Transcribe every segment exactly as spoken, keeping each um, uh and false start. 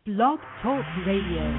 Blog Talk Radio.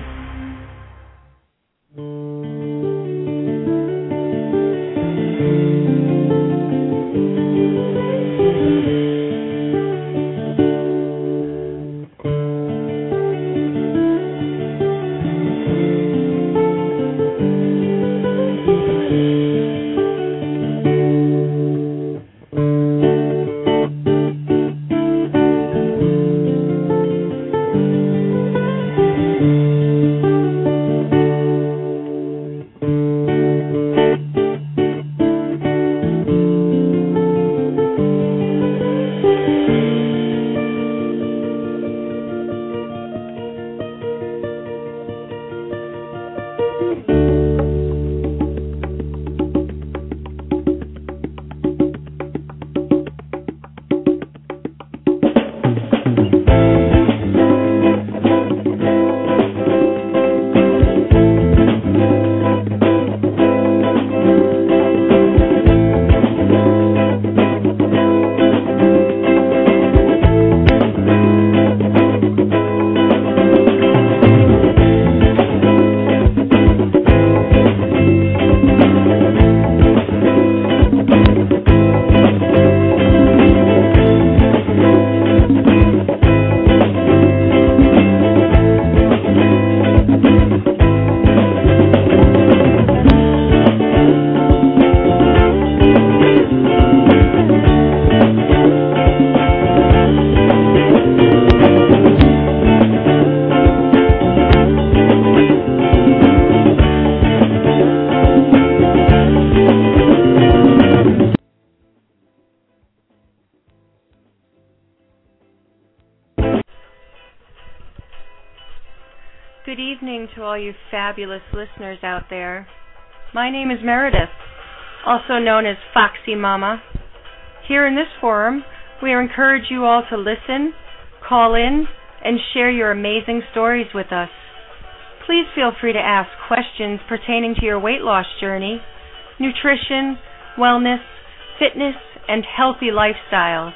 Good evening to all you fabulous listeners out there. My name is Meredith, also known as Foxy Mama. Here in this forum, we encourage you all to listen, call in, and share your amazing stories with us. Please feel free to ask questions pertaining to your weight loss journey, nutrition, wellness, fitness, and healthy lifestyles.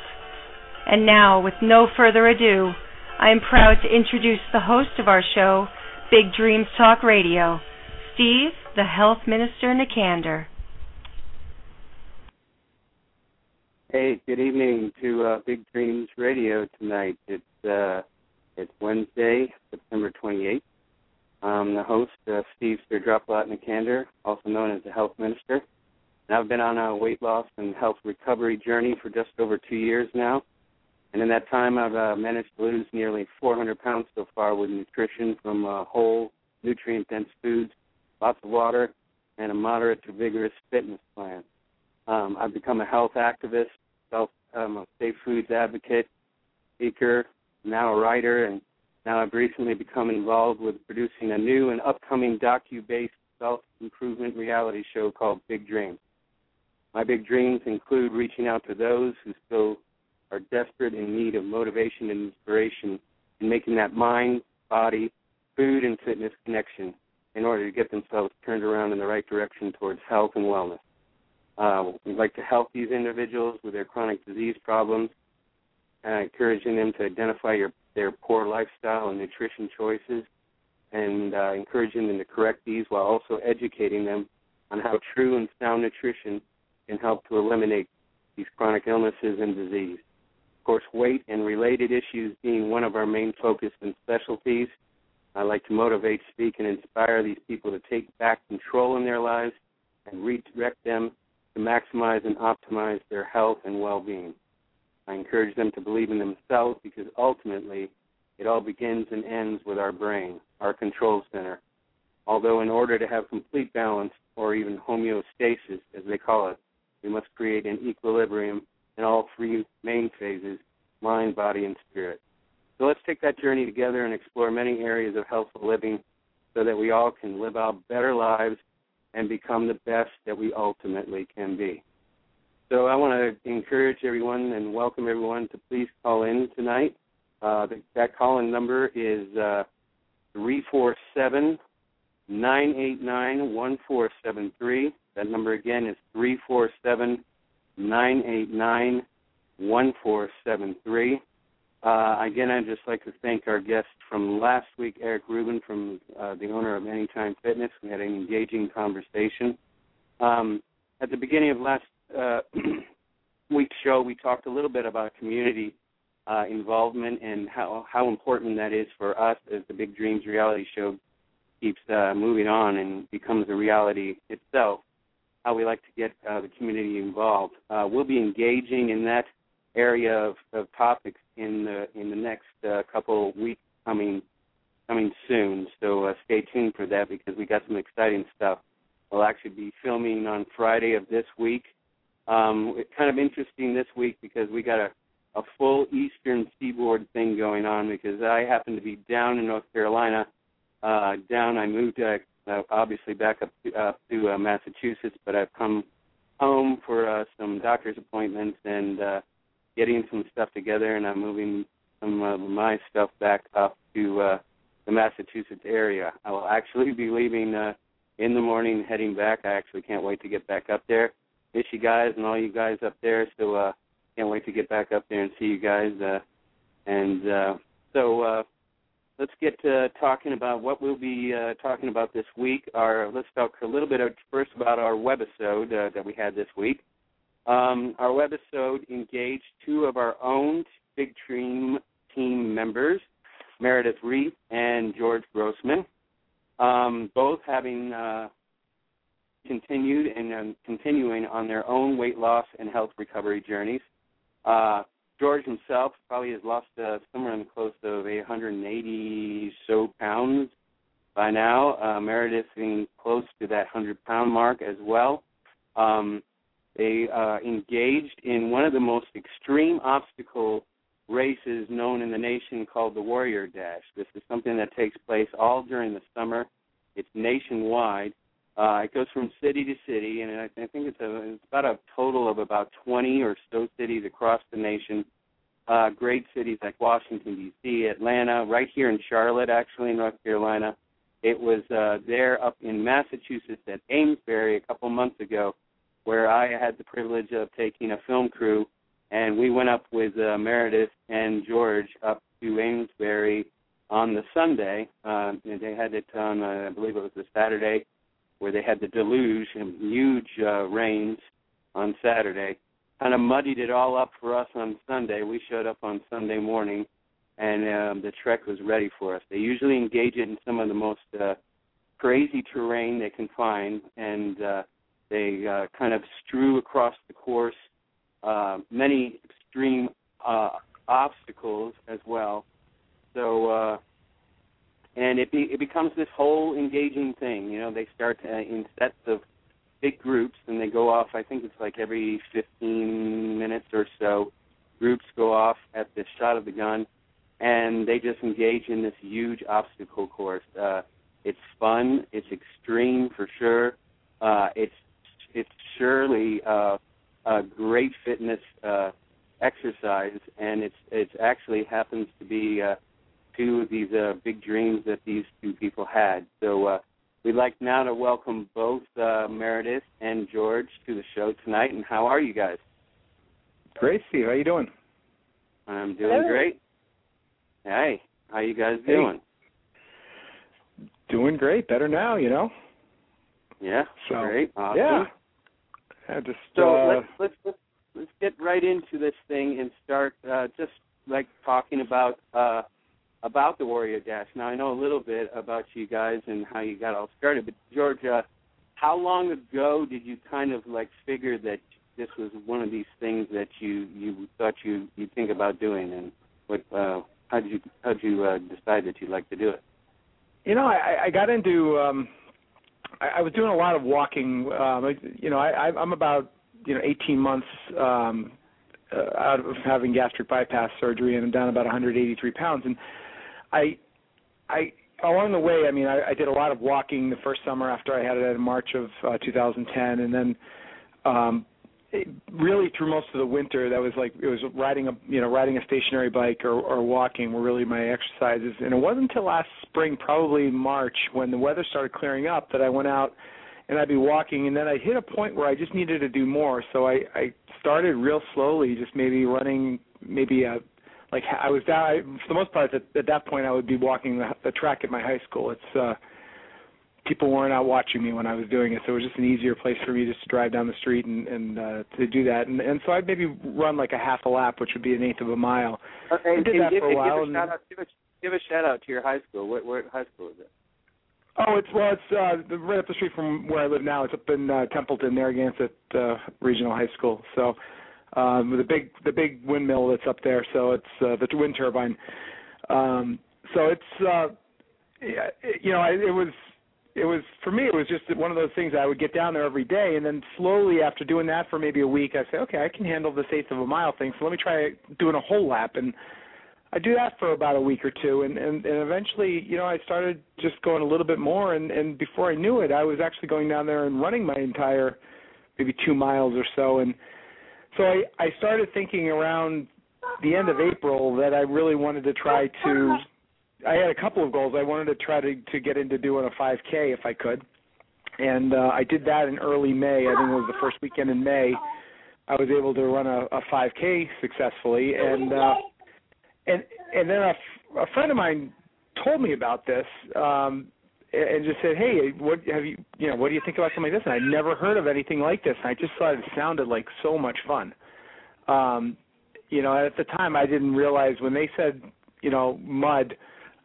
And now, with no further ado, I am proud to introduce the host of our show, Big Dreams Talk Radio, Steve, the Health Minister Nicander. Hey, good evening to uh, Big Dreams Radio tonight. It's uh, it's Wednesday, September twenty-eighth. I'm the host, uh, Steve Sir Droplet Nicander, also known as the Health Minister. And I've been on a weight loss and health recovery journey for just over two years now. And in that time, I've uh, managed to lose nearly four hundred pounds so far with nutrition from uh, whole, nutrient-dense foods, lots of water, and a moderate to vigorous fitness plan. Um, I've become a health activist, self, um, a safe foods advocate, speaker, now a writer, and now I've recently become involved with producing a new and upcoming docu-based self-improvement reality show called Big Dreams. My big dreams include reaching out to those who still are desperate in need of motivation and inspiration in making that mind, body, food, and fitness connection in order to get themselves turned around in the right direction towards health and wellness. Uh, we'd like to help these individuals with their chronic disease problems, uh, encouraging them to identify your, their poor lifestyle and nutrition choices, and uh, encouraging them to correct these while also educating them on how true and sound nutrition can help to eliminate these chronic illnesses and disease. Of course, weight and related issues being one of our main focus and specialties, I like to motivate, speak, and inspire these people to take back control in their lives and redirect them to maximize and optimize their health and well-being. I encourage them to believe in themselves because ultimately it all begins and ends with our brain, our control center. Although in order to have complete balance, or even homeostasis, as they call it, we must create an equilibrium in all three main phases, mind, body, and spirit. So let's take that journey together and explore many areas of healthful living so that we all can live out better lives and become the best that we ultimately can be. So I want to encourage everyone and welcome everyone to please call in tonight. Uh, the, that call-in number is uh, three four seven, nine eight nine, one four seven three. That number again is three four seven, nine eight nine, one four seven three. Uh, again, I'd just like to thank our guest from last week, Eric Rubin, from uh, the owner of Anytime Fitness. We had an engaging conversation. Um, at the beginning of last uh, week's show, we talked a little bit about community uh, involvement and how, how important that is for us as the Big Dreams reality show keeps uh, moving on and becomes a reality itself, how we like to get uh, the community involved. Uh, we'll be engaging in that area of, of topics in the in the next uh, couple of weeks coming coming soon. So uh, stay tuned for that because we got some exciting stuff. We'll actually be filming on Friday of this week. Um, it's kind of interesting this week because we got a, a full Eastern Seaboard thing going on because I happen to be down in North Carolina. Uh, down, I moved uh, uh, obviously back up to, uh, to uh, Massachusetts, but I've come home for uh, some doctor's appointments and uh, getting some stuff together, and I'm moving some of my stuff back up to uh, the Massachusetts area. I will actually be leaving uh, in the morning, heading back. I actually can't wait to get back up there. Miss you guys and all you guys up there, so uh, can't wait to get back up there and see you guys. Uh, and uh, so uh, let's get to talking about what we'll be uh, talking about this week. Our, let's talk a little bit of, first about our webisode uh, that we had this week. Um, our webisode engaged two of our own Big Dream team members, Meredith Reith and George Grossman, um, both having uh, continued and uh, continuing on their own weight loss and health recovery journeys. Uh, George himself probably has lost uh, somewhere in the close of eight hundred eighty so pounds by now. Uh, Meredith being close to that one hundred pound mark as well. Um, They uh, engaged in one of the most extreme obstacle races known in the nation called the Warrior Dash. This is something that takes place all during the summer. It's nationwide. Uh, it goes from city to city, and I, I think it's, a, it's about a total of about twenty or so cities across the nation. Uh, great cities like Washington, D C, Atlanta, right here in Charlotte, actually, in North Carolina. It was uh, there up in Massachusetts at Amesbury a couple months ago, where I had the privilege of taking a film crew, and we went up with uh, Meredith and George up to Amesbury on the Sunday. Uh, and they had it on, uh, I believe it was the Saturday, where they had the deluge and huge uh, rains on Saturday. Kind of muddied it all up for us on Sunday. We showed up on Sunday morning, and um, the trek was ready for us. They usually engage it in some of the most uh, crazy terrain they can find, and uh, They uh, kind of strew across the course uh, many extreme uh, obstacles as well. So, uh, and it, be, it becomes this whole engaging thing. You know, they start uh, in sets of big groups, and they go off. I think it's like every fifteen minutes or so. Groups go off at the shot of the gun, and they just engage in this huge obstacle course. Uh, it's fun. It's extreme for sure. Uh, it's It's surely uh, a great fitness uh, exercise, and it's it's actually happens to be uh, two of these uh, big dreams that these two people had. So uh, we'd like now to welcome both uh, Meredith and George to the show tonight. And how are you guys? Great, Steve. How you doing? I'm doing Hello. great. Hey, how you guys Hey. doing? Doing great. Better now, you know. Yeah, So, great. Awesome. Yeah. I just So uh, let's, let's let's let's get right into this thing and start uh, just like talking about uh, about the Warrior Dash. Now I know a little bit about you guys and how you got all started, but George, uh, how long ago did you kind of like figure that this was one of these things that you, you thought you you think about doing, and what uh, how did you how did you uh, decide that you'd like to do it? You know, I, I got into. Um, I, I was doing a lot of walking. Um, I, you know, I, I'm about you know eighteen months um, uh, out of having gastric bypass surgery, and I'm down about one hundred eighty-three pounds. And I, I along the way, I mean, I, I did a lot of walking the first summer after I had it in March of uh, two thousand ten, and then um, it, really through most of the winter, that was like it was riding a you know riding a stationary bike or, or walking were really my exercises. And it wasn't until last spring, probably March, when the weather started clearing up, that I went out and I'd be walking, and then I hit a point where I just needed to do more. So I, I started real slowly, just maybe running maybe a like I was down I, for the most part at, at that point I would be walking the, the track at my high school. It's uh, people weren't out watching me when I was doing it, so it was just an easier place for me just to drive down the street and, and uh, to do that. And, and so I'd maybe run like a half a lap, which would be an eighth of a mile. Okay, I did and that give, for a while. Give a, shout out, give, a, give a shout out to your high school. What, what high school is it? Oh, it's well, it's uh, right up the street from where I live now. It's up in uh, Templeton, Narragansett uh, Regional High School. So um, the big the big windmill that's up there. So it's uh, the wind turbine. Um, so it's uh, you know I, it was. It was, for me, it was just one of those things. I would get down there every day, and then slowly after doing that for maybe a week, I'd say, okay, I can handle this eighth of a mile thing, so let me try doing a whole lap. And I do that for about a week or two, and, and, and eventually, you know, I started just going a little bit more, and, and before I knew it, I was actually going down there and running my entire maybe two miles or so. And so I, I started thinking around the end of April that I really wanted to try to I had a couple of goals. I wanted to try to, to get into doing a five K if I could, and uh, I did that in early May. I think it was the first weekend in May. I was able to run a, a five K successfully, and uh, and and then a, a friend of mine told me about this um, and just said, "Hey, what have you? You know, what do you think about something like this?" And I'd never heard of anything like this, and I just thought it sounded like so much fun. Um, you know, at the time, I didn't realize when they said, you know, mud.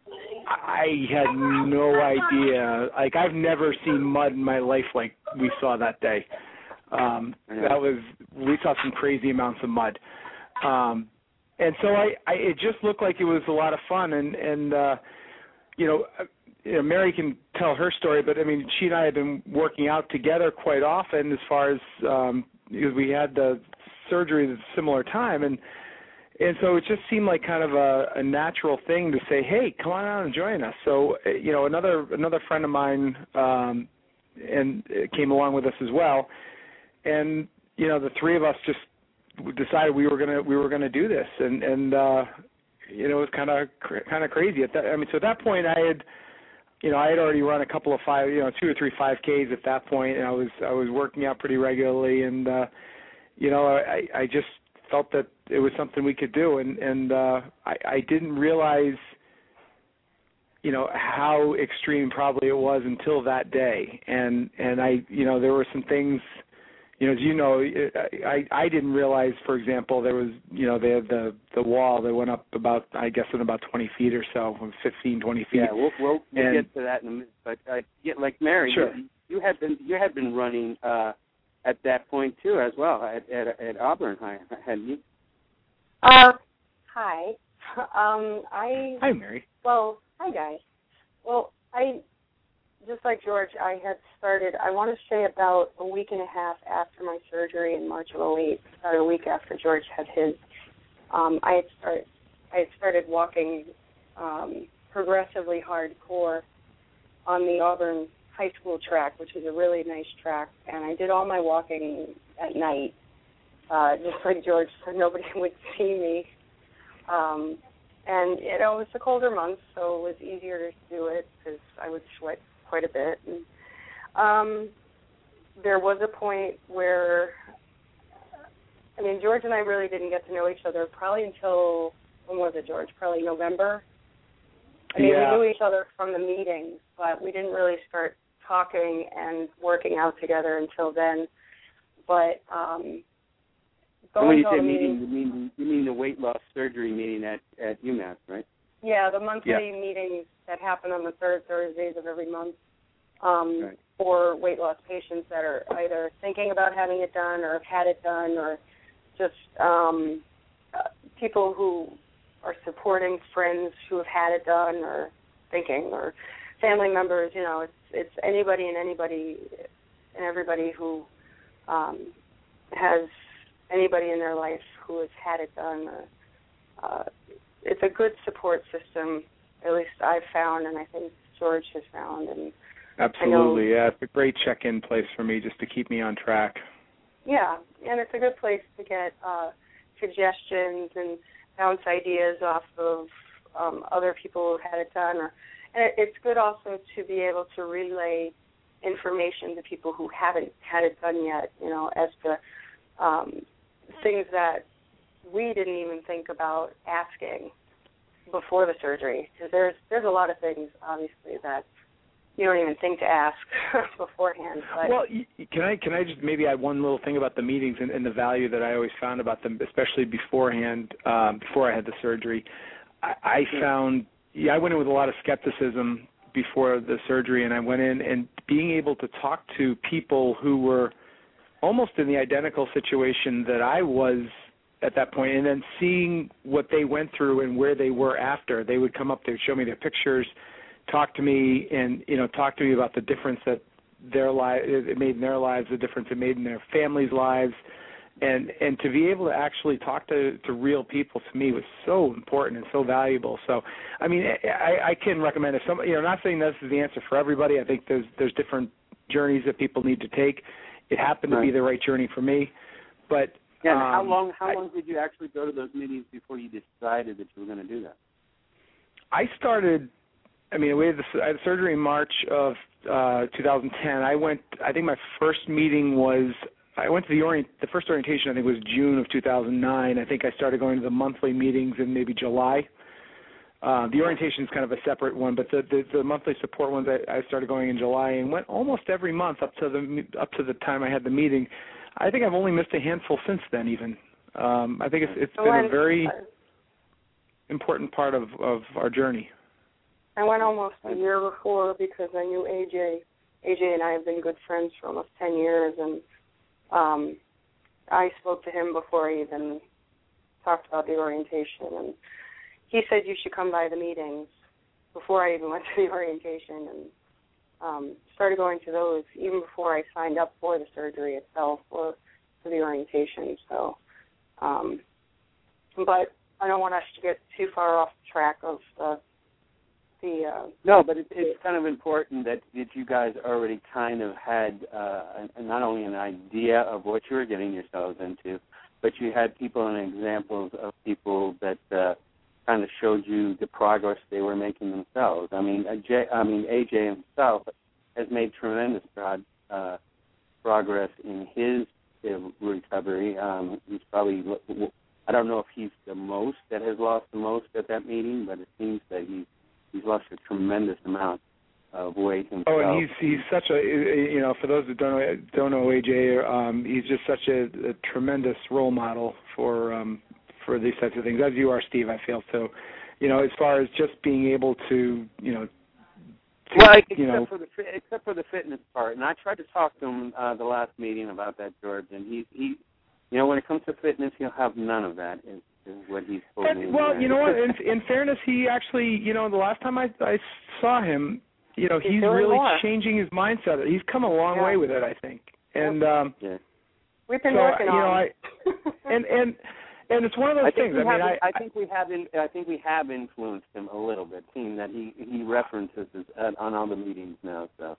I had no idea. Like, I've never seen mud in my life like we saw that day. Um, that was, we saw some crazy amounts of mud. Um, and so I, I, it just looked like it was a lot of fun. And, and uh, you know, you know, Mary can tell her story, but I mean, she and I have been working out together quite often as far as, um, because we had the surgery at a similar time. And, And so it just seemed like kind of a, a natural thing to say, hey, come on out and join us. So, you know, another another friend of mine um, and came along with us as well. And, you know, the three of us just decided we were gonna we were gonna do this. And, and uh, you know, it was kind of kind of crazy. At that, I mean, so at that point I had, you know, I had already run a couple of five, you know, two or three five Ks at that point, and I was I was working out pretty regularly. And, uh, you know, I, I just felt that it was something we could do, and and uh, I, I didn't realize, you know, how extreme probably it was until that day, and and I, you know, there were some things, you know, as you know, I I didn't realize, for example, there was, you know, they had the the wall that went up about, I guess, in about twenty feet or so, fifteen, twenty feet. Yeah, we'll we'll, we'll and, get to that in a minute, but uh, yeah, like Mary, sure. you, you had been you had been running uh, at that point too, as well, at at, at Auburn High, hadn't you? Uh, hi. Um, I. Hi, Mary. Well, hi, guys. Well, I, just like George, I had started, I want to say about a week and a half after my surgery in March of oh eight, about a week after George had his, um, I had started, I had started walking um, progressively hardcore on the Auburn High School track, which is a really nice track, and I did all my walking at night. Uh, just like George said, nobody would see me. Um, and, you know, it was the colder months, so it was easier to do it because I would sweat quite a bit. And um, there was a point where, I mean, George and I really didn't get to know each other probably until, when was it, George? Probably November. I mean, yeah. we knew each other from the meetings, but we didn't really start talking and working out together until then. But um, And when you going say to meeting, meetings, you mean you mean the weight loss surgery meeting at, at UMass, right? yeah, the monthly Yeah. meetings that happen on the third Thursdays of every month um, Right. for weight loss patients that are either thinking about having it done or have had it done, or just um, uh, people who are supporting friends who have had it done or thinking, or family members. You know, it's it's anybody and anybody and everybody who um, has anybody in their life who has had it done. Or, uh, it's a good support system, at least I've found, and I think George has found. And Absolutely, yeah. It's a great check-in place for me just to keep me on track. Yeah, and it's a good place to get uh, suggestions and bounce ideas off of um, other people who've had it done. Or, and it, it's good also to be able to relay information to people who haven't had it done yet, you know, as to um, things that we didn't even think about asking before the surgery, because there's there's a lot of things, obviously, that you don't even think to ask beforehand. But well, can I can I just maybe add one little thing about the meetings and, and the value that I always found about them, especially beforehand, um, before I had the surgery. I, I found, yeah, I went in with a lot of skepticism before the surgery, and I went in and being able to talk to people who were almost in the identical situation that I was at that point, and then seeing what they went through and where they were after. They would come up, they would show me their pictures, talk to me, and you know, talk to me about the difference that their life it made in their lives, the difference it made in their families' lives, and and to be able to actually talk to, to real people, to me, was so important and so valuable. So, I mean, I, I can recommend if some, you know, I'm not saying this is the answer for everybody. I think there's there's different journeys that people need to take. It happened right. to be the right journey for me, but. Yeah, and how um, long how I, long did you actually go to those meetings before you decided that you were going to do that? I started. I mean, we had, the, I had surgery in March of uh, two thousand ten. I went. I think my first meeting was. I went to the orient. The first orientation I think was June of two thousand nine. I think I started going to the monthly meetings in maybe July. Uh, the orientation is kind of a separate one, but the the, the monthly support ones I, I started going in July and went almost every month up to the up to the time I had the meeting. I think I've only missed a handful since then. Even um, I think it's it's been a very important part of, of our journey. I went almost a year before because I knew A J. A J and I have been good friends for almost ten years, and um, I spoke to him before I even talked about the orientation, and he said you should come by the meetings before I even went to the orientation, and um, started going to those even before I signed up for the surgery itself or for the orientation. So, um, but I don't want us to get too far off track of the the. Uh, no, but it, it's kind of important that, that you guys already kind of had uh, not only an idea of what you were getting yourselves into, but you had people and examples of people that uh, kind of showed you the progress they were making themselves. I mean, A J, I mean, A J himself has made tremendous uh, progress in his uh, recovery. Um, he's probably, I don't know if he's the most that has lost the most at that meeting, but it seems that he, he's lost a tremendous amount of weight himself. Oh, and he's he's such a, you know, for those that don't know, don't know A J, um, he's just such a, a tremendous role model for um, for these types of things, as you are, Steve, I feel. So, you know, as far as just being able to, you know, to, well, except you know, for the except for the fitness part, and I tried to talk to him uh, the last meeting about that, George, and he he, you know, when it comes to fitness, he'll have none of that. Is, is what he's told me. Well, you know what? In, in fairness, he actually, you know, the last time I I saw him, you know, he's, he's really more. changing his mindset. He's come a long yeah. way with it, I think. And um, yeah. we've been so, working you on. know, I and and. And it's one of those I think things. I mean, have, I, I think we have in, I think we have influenced him a little bit, seeing that he he references us at, on all the meetings now. So,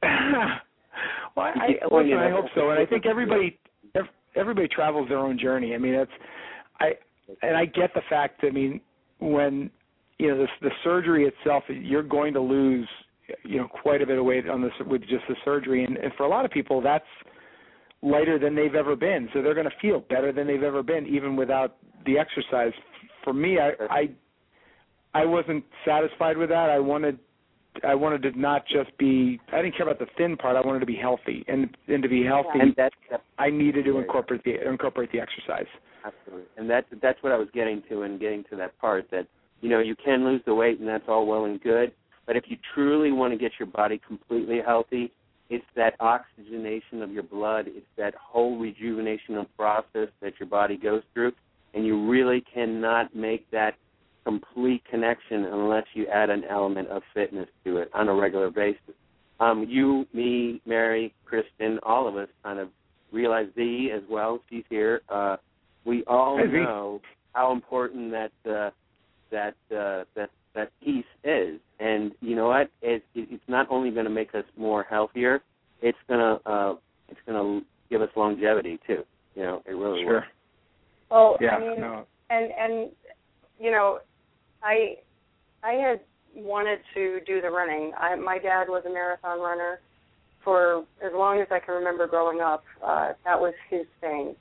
well, I, I, listen, I hope so, and I think everybody everybody travels their own journey. I mean, it's I and I get the fact. I mean, when you know the, the surgery itself, you're going to lose you know quite a bit of weight on this with just the surgery, and, and for a lot of people, that's lighter than they've ever been. So they're going to feel better than they've ever been, even without the exercise. For me, I, I I wasn't satisfied with that. I wanted I wanted to not just be. I didn't care about the thin part. I wanted to be healthy, and and to be healthy, and that's, that's, I needed to incorporate the incorporate the exercise. Absolutely, and that's that's what I was getting to, and getting to that part that you know you can lose the weight, and that's all well and good. But if you truly want to get your body completely healthy, it's that oxygenation of your blood. It's that whole rejuvenation process that your body goes through, and you really cannot make that complete connection unless you add an element of fitness to it on a regular basis. Um, you, me, Mary, Kristen, all of us kind of realize Z as well. She's here. Uh, we all Hi, know how important that uh, that uh, that that piece is, and you know what? It, it, it's not only going to make us more healthier. It's gonna uh, it's gonna give us longevity too. You know, it really sure. will. Well, yeah, I mean, no. and and you know, I I had wanted to do the running. I, my dad was a marathon runner for as long as I can remember growing up. Uh, that was his thing,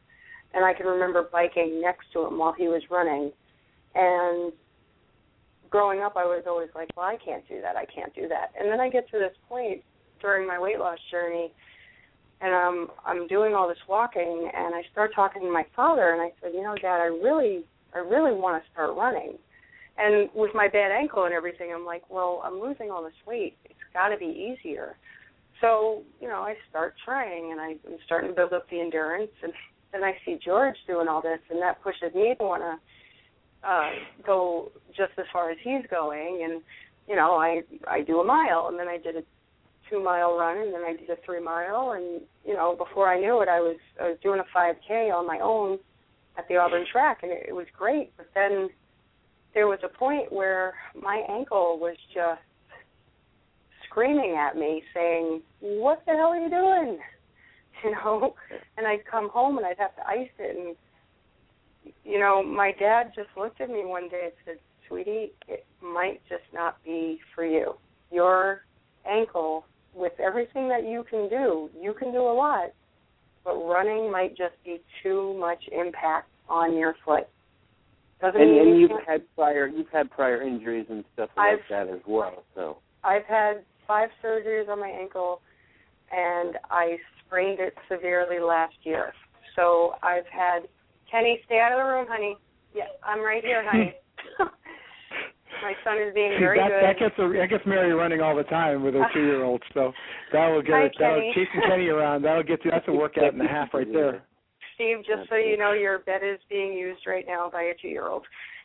and I can remember biking next to him while he was running. And growing up, I was always like, well, I can't do that, I can't do that. And then I get to this point during my weight loss journey, and um, I'm doing all this walking, and I start talking to my father, and I said, you know, Dad, I really, I really want to start running. And with my bad ankle and everything, I'm like, well, I'm losing all this weight. It's got to be easier. So, you know, I start trying, and I, I'm starting to build up the endurance, and then I see George doing all this, and that pushes me to want to uh, go just as far as he's going. And, you know, I, I do a mile, and then I did a two-mile run, and then I did a three-mile, and, you know, before I knew it, I was, I was doing a five K on my own at the Auburn track, and it, it was great. But then there was a point where my ankle was just screaming at me, saying, what the hell are you doing? You know, and I'd come home and I'd have to ice it. And, you know, my dad just looked at me one day and said, sweetie, it might just not be for you. Your ankle, with everything that you can do, you can do a lot, but running might just be too much impact on your foot. Doesn't and, mean and you you've can't. had prior you've had prior injuries and stuff like I've, that as well. So I've had five surgeries on my ankle, and I sprained it severely last year. So I've had Kenny, stay out of the room, honey. Yes, I'm right here, honey. My son is being See, very that, good. That gets a, that gets Mary running all the time with her two-year-old. So that will get Hi, it. That'll Kenny. chasing Kenny around. That'll get you. That's a workout and a half right there. Steve, just so you know, your bed is being used right now by a two-year-old.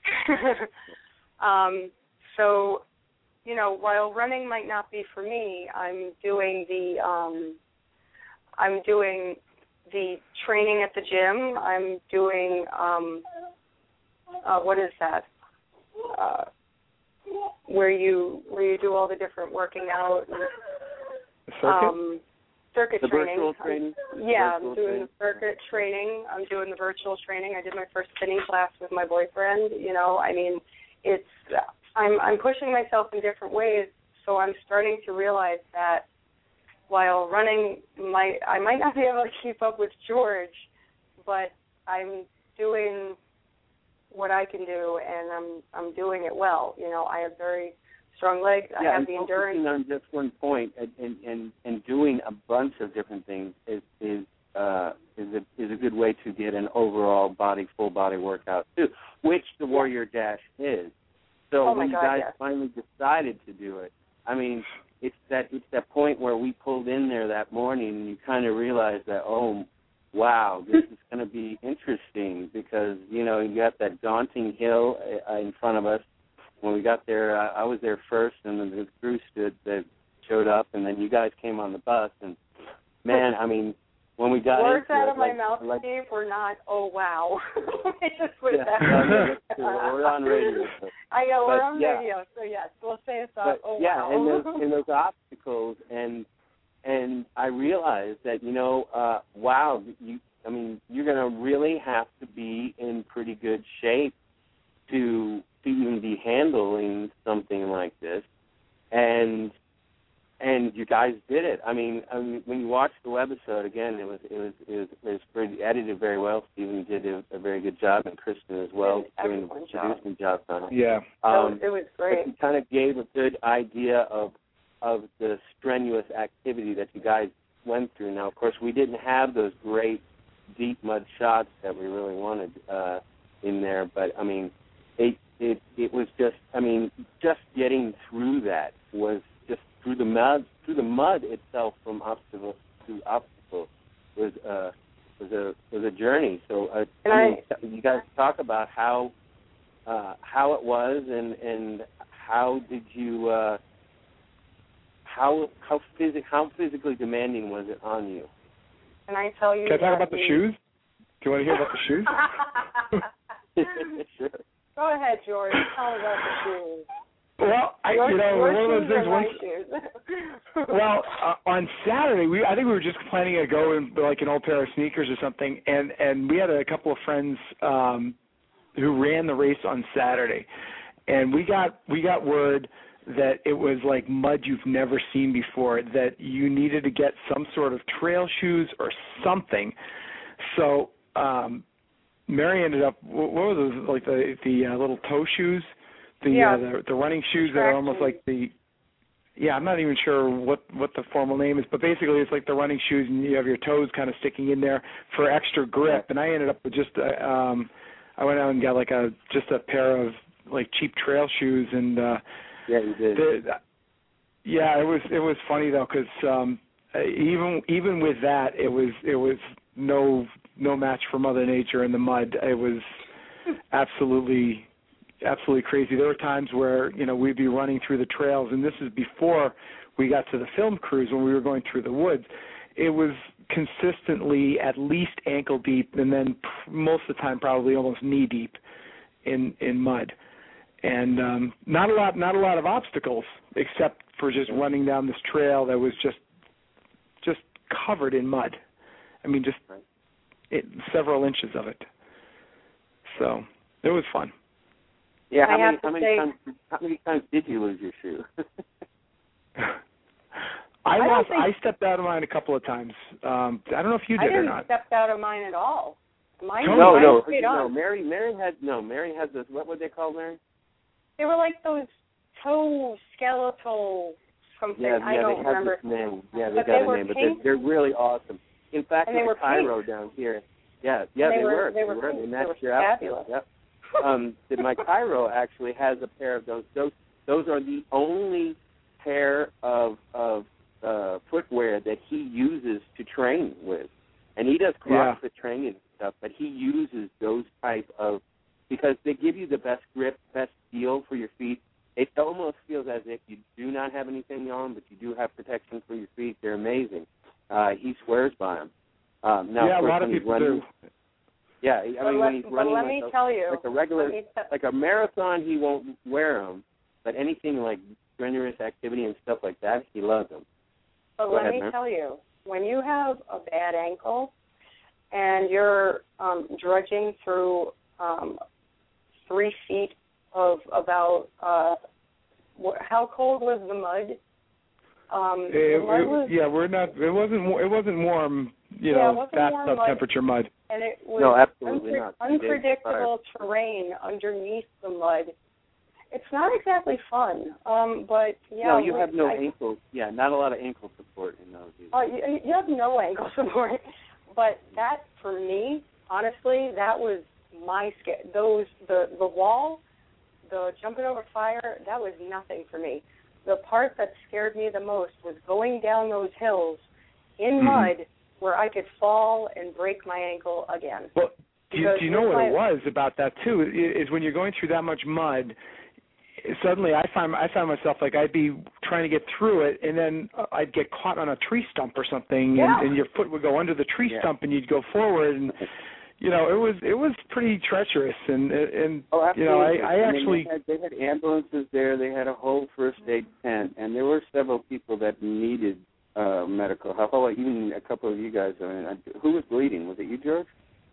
um, so, you know, while running might not be for me, I'm doing the um, I'm doing the training at the gym. I'm doing um, uh, what is that? Uh, where you where you do all the different working out. And, Circuit? um, circuit the training. virtual training. Yeah, virtual I'm doing training. the circuit training. I'm doing the virtual training. I did my first spinning class with my boyfriend. You know, I mean, it's I'm I'm pushing myself in different ways. So I'm starting to realize that while running might I might not be able to keep up with George, but I'm doing what I can do, and I'm I'm doing it well. You know, I have very strong legs. Yeah, I have and the endurance. focusing on just one point and, and, and, and doing a bunch of different things is is uh, is a is a good way to get an overall body full body workout too, which the Warrior Dash is. So Oh my when you God, guys yes. finally decided to do it, I mean, it's that it's that point where we pulled in there that morning and you kind of realize that, oh, wow, this is going to be interesting because, you know, you got that daunting hill uh, in front of us. When we got there, I, I was there first, and then the crew stood that showed up, and then you guys came on the bus. And, man, I mean, when we got Words into out it, of my like, mouth, like, Steve, were not, oh, wow. I just put yeah, that no, no, that's true. We're on radio. So. I know, we're But, on yeah. radio, so yes, we'll say it's up, But, oh, yeah, wow. and those, and those obstacles, and and I realized that, you know, uh, wow, you, I mean, you're going to really have to be in pretty good shape to, to even be handling something like this, and and you guys did it. I mean, I mean, when you watch the webisode again, it was it was it was, it was pretty edited very well. Stephen did a, a very good job, and Kristen as well, doing the producing job on it. Yeah. Um, it was great. It kind of gave a good idea of of the strenuous activity that you guys went through. Now, of course, we didn't have those great deep mud shots that we really wanted uh, in there, but I mean, it it it was just, I mean, just getting through that was just through the mud, through the mud itself from obstacle to obstacle was uh, was a was a journey. So uh, And I mean, you guys talk about how uh, how it was, and and how did you uh, how how physic how physically demanding was it on you? Can I tell you Can I talk that about the we- shoes? Do you want to hear about the shoes? Sure. Go ahead, George. Tell me about the shoes. Well, I, Your, you know, your one of those shoes things. are Once, my shoes. well, uh, on Saturday, we I think we were just planning to go in like an old pair of sneakers or something, and and we had a couple of friends um, who ran the race on Saturday, and we got we got word that it was like mud you've never seen before, that you needed to get some sort of trail shoes or something. So um, Mary ended up. What were those? Like the the uh, little toe shoes, the, yeah. uh, the the running shoes that are almost like the. Yeah, I'm not even sure what what the formal name is, but basically it's like the running shoes, and you have your toes kind of sticking in there for extra grip. And I ended up with just a, um, I went out and got like a just a pair of like cheap trail shoes, and uh, yeah, you did. The, yeah, it was it was funny though, because um, even even with that, it was it was no no match for Mother Nature in the mud. It was absolutely. absolutely crazy. There were times where, you know, we'd be running through the trails, and this is before we got to the film cruise when we were going through the woods. It was consistently at least ankle deep, and then most of the time probably almost knee deep in in mud. And um, not a lot not a lot of obstacles except for just running down this trail that was just just covered in mud. I mean, just it, several inches of it. So it was fun. Yeah, how I many, have to how many say, times how many times did you lose your shoe? I I lost. think, I stepped out of mine a couple of times. Um, I don't know if you did I didn't or not. step out of mine at all. Mine, no, mine no, stayed no. on. Mary, Mary had no. Mary has this. What would they call Mary? They were like those toe skeletal something. Yeah, I yeah, don't they have remember. this name. Yeah, they but got they a were name, but pink. they're, they're really awesome. In fact, And they the were Cairo pink. down here. Yeah, yeah, they, they, were, were. They were. They were. Pink. They They matched were your outfit. fabulous. Yep. um, the, my Cairo actually has a pair of those. Those those are the only pair of of uh, footwear that he uses to train with, and he does CrossFit Yeah. training and stuff. But he uses those type of because they give you the best grip, best feel for your feet. It almost feels as if you do not have anything on, but you do have protection for your feet. They're amazing. Uh, he swears by them. Um, now, yeah, of a course, lot of when he's people running, do. Yeah, I But mean, let, when he's but running let like, me a, tell you, like a regular, let me te- like a marathon, he won't wear them. But anything like strenuous activity and stuff like that, he loves them. But Go let ahead, me man. tell you, when you have a bad ankle and you're um, drudging through um, three feet of about uh, wh- how cold was the mud? Um, It, the mud it, was, yeah, we're not. It wasn't. wa- It wasn't warm. You Yeah, it know, wasn't warm bathtub mud. temperature mud. and it was No, absolutely unpre- not. unpredictable terrain underneath the mud. It's not exactly fun, um, but yeah. No, you we- have no I, ankle. Yeah, not a lot of ankle support in those. Either. Uh, you, you have no ankle support, but that for me, honestly, that was my scare. Those the the wall, the jumping over fire, that was nothing for me. The part that scared me the most was going down those hills in Mm-hmm. mud where I could fall and break my ankle again. Well, do you, Because do you know with what my- it was about that too? i- Is when you're going through that much mud, suddenly I find I found myself like I'd be trying to get through it, and then I'd get caught on a tree stump or something, Yeah. and, and your foot would go under the tree Yeah. stump, and you'd go forward, and you know it was it was pretty treacherous, and and Oh, you know I, absolutely. I mean, actually they had, they had ambulances there. They had a whole first aid tent, and there were several people that needed uh, medical help. Oh, even a couple of you guys. I mean, I- who was bleeding? Was it you, George?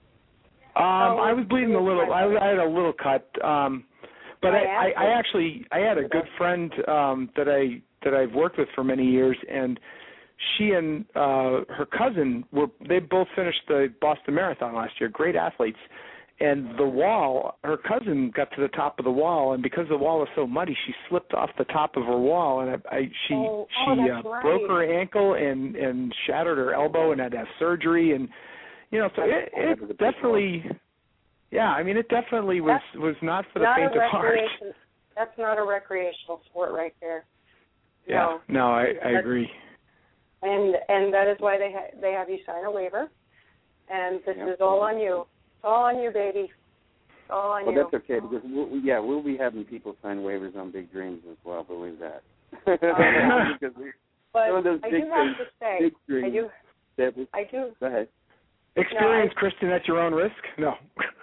um Oh, I was bleeding a little. I, I had a little cut. Um, But My I, I, I ankle. actually I had a good friend um, that I that I've worked with for many years, and she and uh, her cousin were they both finished the Boston Marathon last year. Great athletes, and the wall. Her cousin got to the top of the wall, and because the wall was so muddy, she slipped off the top of her wall, and I, I she Oh, she oh, that's uh, right. broke her ankle and and shattered her elbow and had to have surgery, and you know so it, That was a it big definitely. Yeah, I mean, it definitely was That's was not for the not faint a of heart. recreation. That's not a recreational sport right there. Yeah, No. no, I, I That's- agree. And and that is why they ha- they have you sign a waiver, and this Yep. is all on you. It's all on you, baby. It's all on Well, you. that's okay because we'll, yeah, we'll be having people sign waivers on Big Dreams as well. Believe that. yeah. Because we- But some of those I big do have things- to say, big I dreams do, that we, I do. go ahead. Experience, No, I- Kristen, at your own risk? No.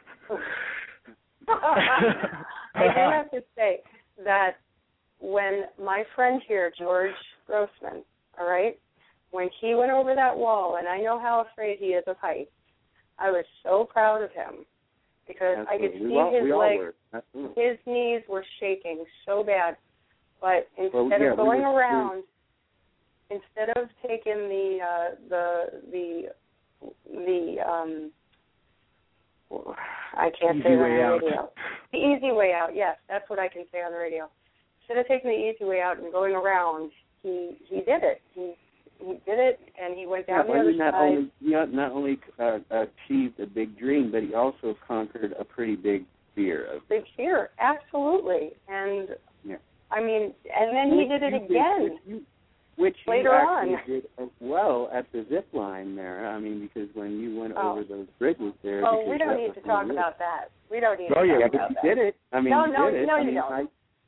I do have to say that when my friend here, George Grossman, all right, when he went over that wall, and I know how afraid he is of heights, I was so proud of him because I could Absolutely. see we all, his we all legs, were. Absolutely. his knees were shaking so bad. But instead Well, yeah, of we going were- around, instead of taking the uh, the the the um, I can't easy say that on way the out. radio. The easy way out, yes, that's what I can say on the radio. Instead of taking the easy way out and going around, he he did it. He he did it, and he went down yeah, the other he not side. Only, he not not only uh, achieved a big dream, but he also conquered a pretty big fear. Of big fear, absolutely. And yeah. I mean, and then he did it again. Did, you, which later you actually on did as well at the zip line there. I mean, because when you went oh. over those bridges there. Oh, we don't that need was to talk really about that. We don't need oh, to yeah, talk but about you that. did it. I mean, no, you no, did it. no, I you mean, don't. I,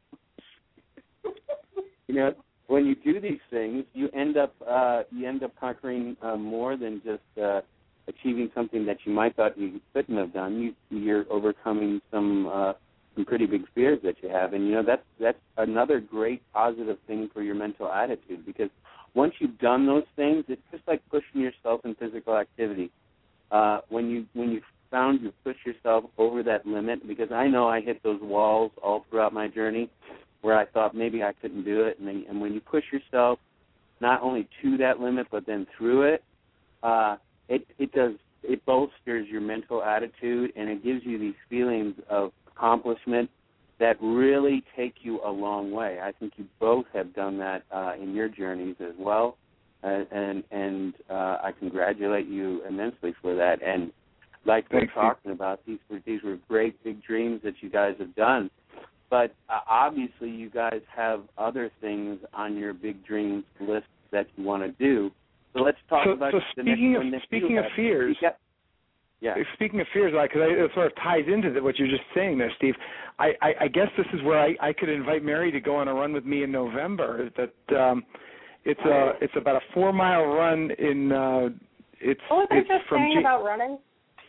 you know, when you do these things, you end up uh, you end up conquering uh, more than just uh, achieving something that you might thought you couldn't have done. You, you're overcoming some uh, some pretty big fears that you have, and you know that's that's another great positive thing for your mental attitude, because once you've done those things, it's just like pushing yourself in physical activity. Uh, when you when you found you push yourself over that limit, because I know I hit those walls all throughout my journey where I thought maybe I couldn't do it, and then, and when you push yourself not only to that limit but then through it, uh, it it does it bolsters your mental attitude, and it gives you these feelings of accomplishment that really take you a long way. I think you both have done that uh, in your journeys as well, uh, and and uh, I congratulate you immensely for that. And like Thanks, we're talking about, these were these were great big dreams that you guys have done. But uh, obviously, you guys have other things on your big dreams list that you want to do. So let's talk so, about so the speaking next of one that speaking you of have. fears. Yeah. Yeah. Speaking of fears, because it sort of ties into the, what you're just saying there, Steve. I, I, I guess this is where I, I could invite Mary to go on a run with me in November. That um, it's a it's about a four mile run in. Uh, it's What was I it's just from saying G- about running?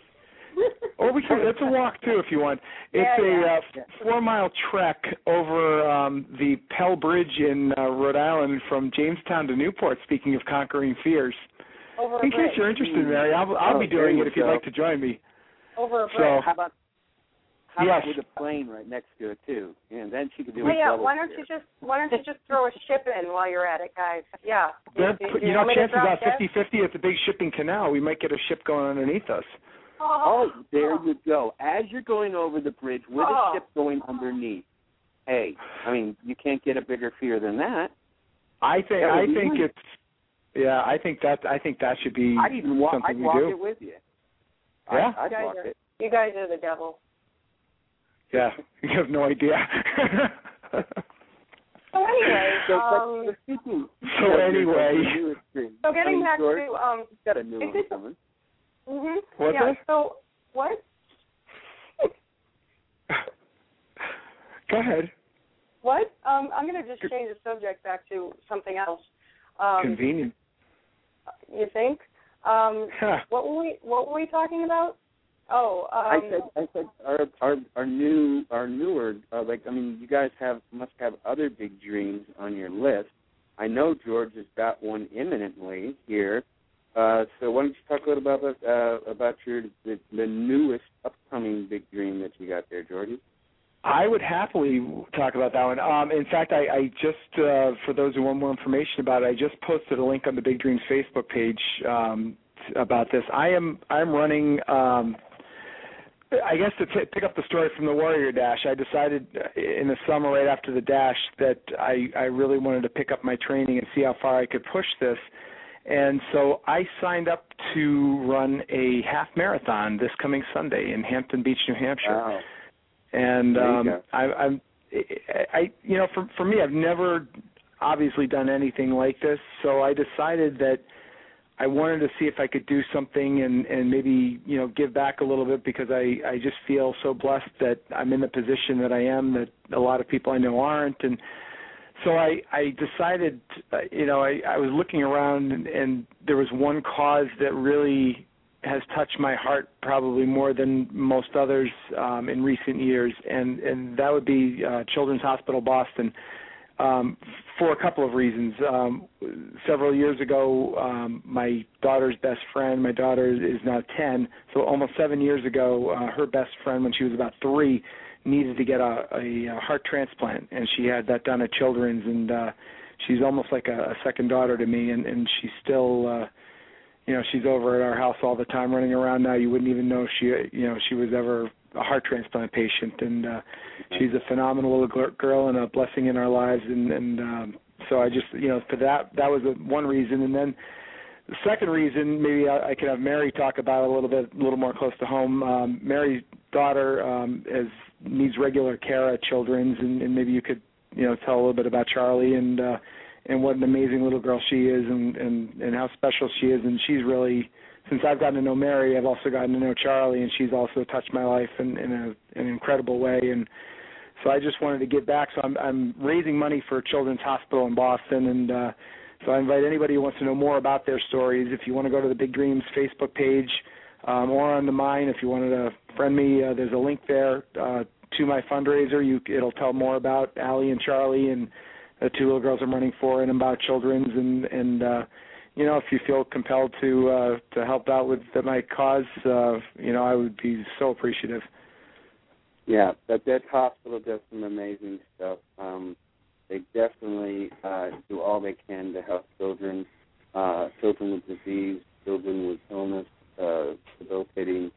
Or we can. It's a walk too, if you want. It's Yeah, a yeah. uh, four-mile trek over um, the Pell Bridge in uh, Rhode Island from Jamestown to Newport. Speaking of conquering fears, Over a in case bridge. you're interested, Mary, I'll, I'll Oh, be there doing you it if you'd go. like to join me. Over a bridge. So, How about how yes. about with a plane right next to it too? And then she could do Oh a yeah, double why don't here. you just why don't you just throw a ship in while you're at it, guys? Yeah. There, Do- do you know, want me to chances drop are that? fifty-fifty at the big shipping canal. We might get a ship going underneath us. Oh, there you go. As you're going over the bridge with Oh. a ship going underneath. Hey, I mean, you can't get a bigger fear than that. I think. That would I be think nice. it's. Yeah, I think that. I think that should be I'd even walk. something I'd we walk do. it with you. Yeah? I'd, I'd You guys walk are- it. You guys are the devil. Yeah, you have no idea. So anyway, So, um, but speaking, So of your- anyway. of your newest dream, so I getting mean, back George, to um, you've got a new is one this- coming. mhm. What's yeah. that? So what? Go ahead. What? Um, I'm going to just change the subject back to something else. Um, Convenient. You think? Um, Huh. what were we What were we talking about? Oh, um, I said, I said, our our our new our newer uh, like I mean, you guys have must have other big dreams on your list. I know George has got one imminently here. Uh, so why don't you talk a little about uh, about your the, the newest upcoming big dream that you got there, Georgie? I would happily talk about that one. Um, in fact, I, I just, uh, for those who want more information about it, I just posted a link on the Big Dreams Facebook page um, t- about this. I am I'm running. Um, I guess to t- pick up the story from the Warrior Dash, I decided in the summer right after the Dash that I, I really wanted to pick up my training and see how far I could push this. And so I signed up to run a half marathon this coming Sunday in Hampton Beach, New Hampshire. Wow. And There you um, go. I, I'm, I, you know, for for me, I've never obviously done anything like this. So I decided that I wanted to see if I could do something and, and maybe, you know, give back a little bit, because I, I just feel so blessed that I'm in the position that I am that a lot of people I know aren't. And so I, I decided, uh, you know, I, I was looking around and, and there was one cause that really has touched my heart probably more than most others um, in recent years, and, and that would be uh, Children's Hospital Boston, um, for a couple of reasons. Um, several years ago, um, my daughter's best friend, my daughter is now ten, so almost seven years ago, uh, her best friend, when she was about three, needed to get a, a, a heart transplant, and she had that done at Children's, and uh, she's almost like a, a second daughter to me, and, and she's still... Uh, you know, she's over at our house all the time running around now. You wouldn't even know she, you know, she was ever a heart transplant patient, and uh, she's a phenomenal little girl and a blessing in our lives. And, and um, so I just, you know, for that, that was a, one reason. And then the second reason, maybe I, I could have Mary talk about it a little bit, a little more close to home. Um, Mary's daughter um, is, needs regular care at Children's, and, and maybe you could, you know, tell a little bit about Charlie and uh, and what an amazing little girl she is, and, and, and how special she is. And she's really, since I've gotten to know Mary, I've also gotten to know Charlie, and she's also touched my life in, in a, an incredible way. And so I just wanted to give back. So I'm, I'm raising money for Children's Hospital in Boston, and uh, so I invite anybody who wants to know more about their stories. If you want to go to the Big Dreams Facebook page um, or on the mine, if you wanted to friend me, uh, there's a link there uh, to my fundraiser. You, it'll tell more about Allie and Charlie and the two little girls I'm running for, and about Children's. And, and uh, you know, if you feel compelled to uh, to help out with my cause, uh, you know, I would be so appreciative. Yeah, that that hospital does some amazing stuff. Um, they definitely uh, do all they can to help children, uh, children with disease, children with illness, uh, debilitating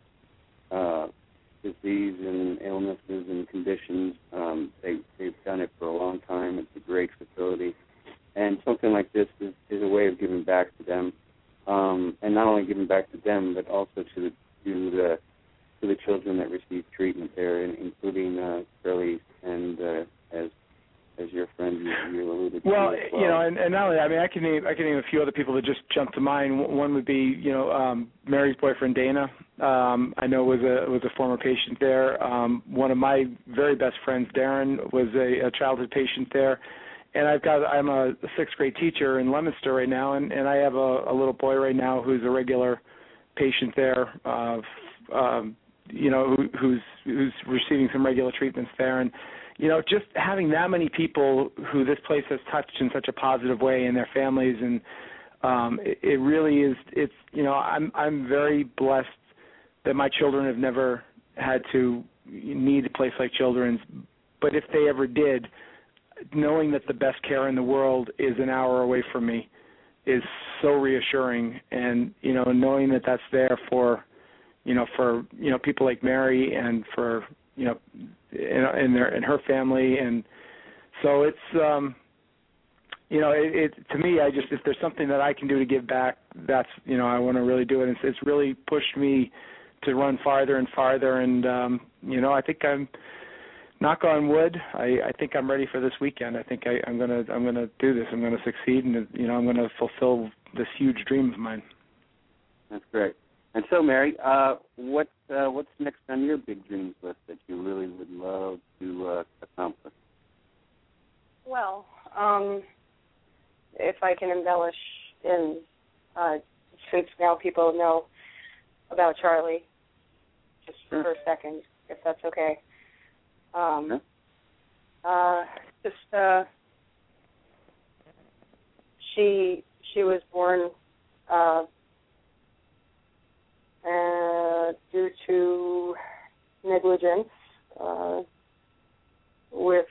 uh, disease and illnesses and conditions. Um, they, they've done it for a long time. It's a great facility. And something like this is, is a way of giving back to them, um, and not only giving back to them, but also to the to the to the children that receive treatment there, including uh, Shirley and uh, as as your friend you, you alluded well, to. Well, you know, and, and not only that, I mean, I can name I can name a few other people that just jumped to mind. One would be, you know, um, Mary's boyfriend Dana. Um, I know was a was a former patient there. Um, one of my very best friends, Darren, was a, a childhood patient there. And I've got I'm a sixth grade teacher in Leominster right now, and, and I have a, a little boy right now who's a regular patient there. Uh, um, you know, who, who's who's receiving some regular treatments there, and you know, just having that many people who this place has touched in such a positive way, and their families, and um, it, it really is. It's you know, I'm I'm very blessed that my children have never had to need a place like Children's, but if they ever did, knowing that the best care in the world is an hour away from me is so reassuring. And, you know, knowing that that's there for, you know, for, you know, people like Mary and for, you know, and their and her family. And so it's, um, you know, it, it to me, I just, if there's something that I can do to give back, that's, you know, I want to really do it. And it's, it's really pushed me to run farther and farther. And, um, you know, I think I'm, knock on wood, I, I think I'm ready for this weekend. I think I, I'm gonna I'm gonna do this. I'm gonna succeed, and you know I'm gonna fulfill this huge dream of mine. That's great. And so, Mary, uh, what uh, what's next on your big dreams list that you really would love to uh, accomplish? Well, um, if I can embellish in uh, since now people know about Charlie, just sure. for a second, if that's okay. Um, okay. uh, just uh, she she was born uh, uh, due to negligence uh, with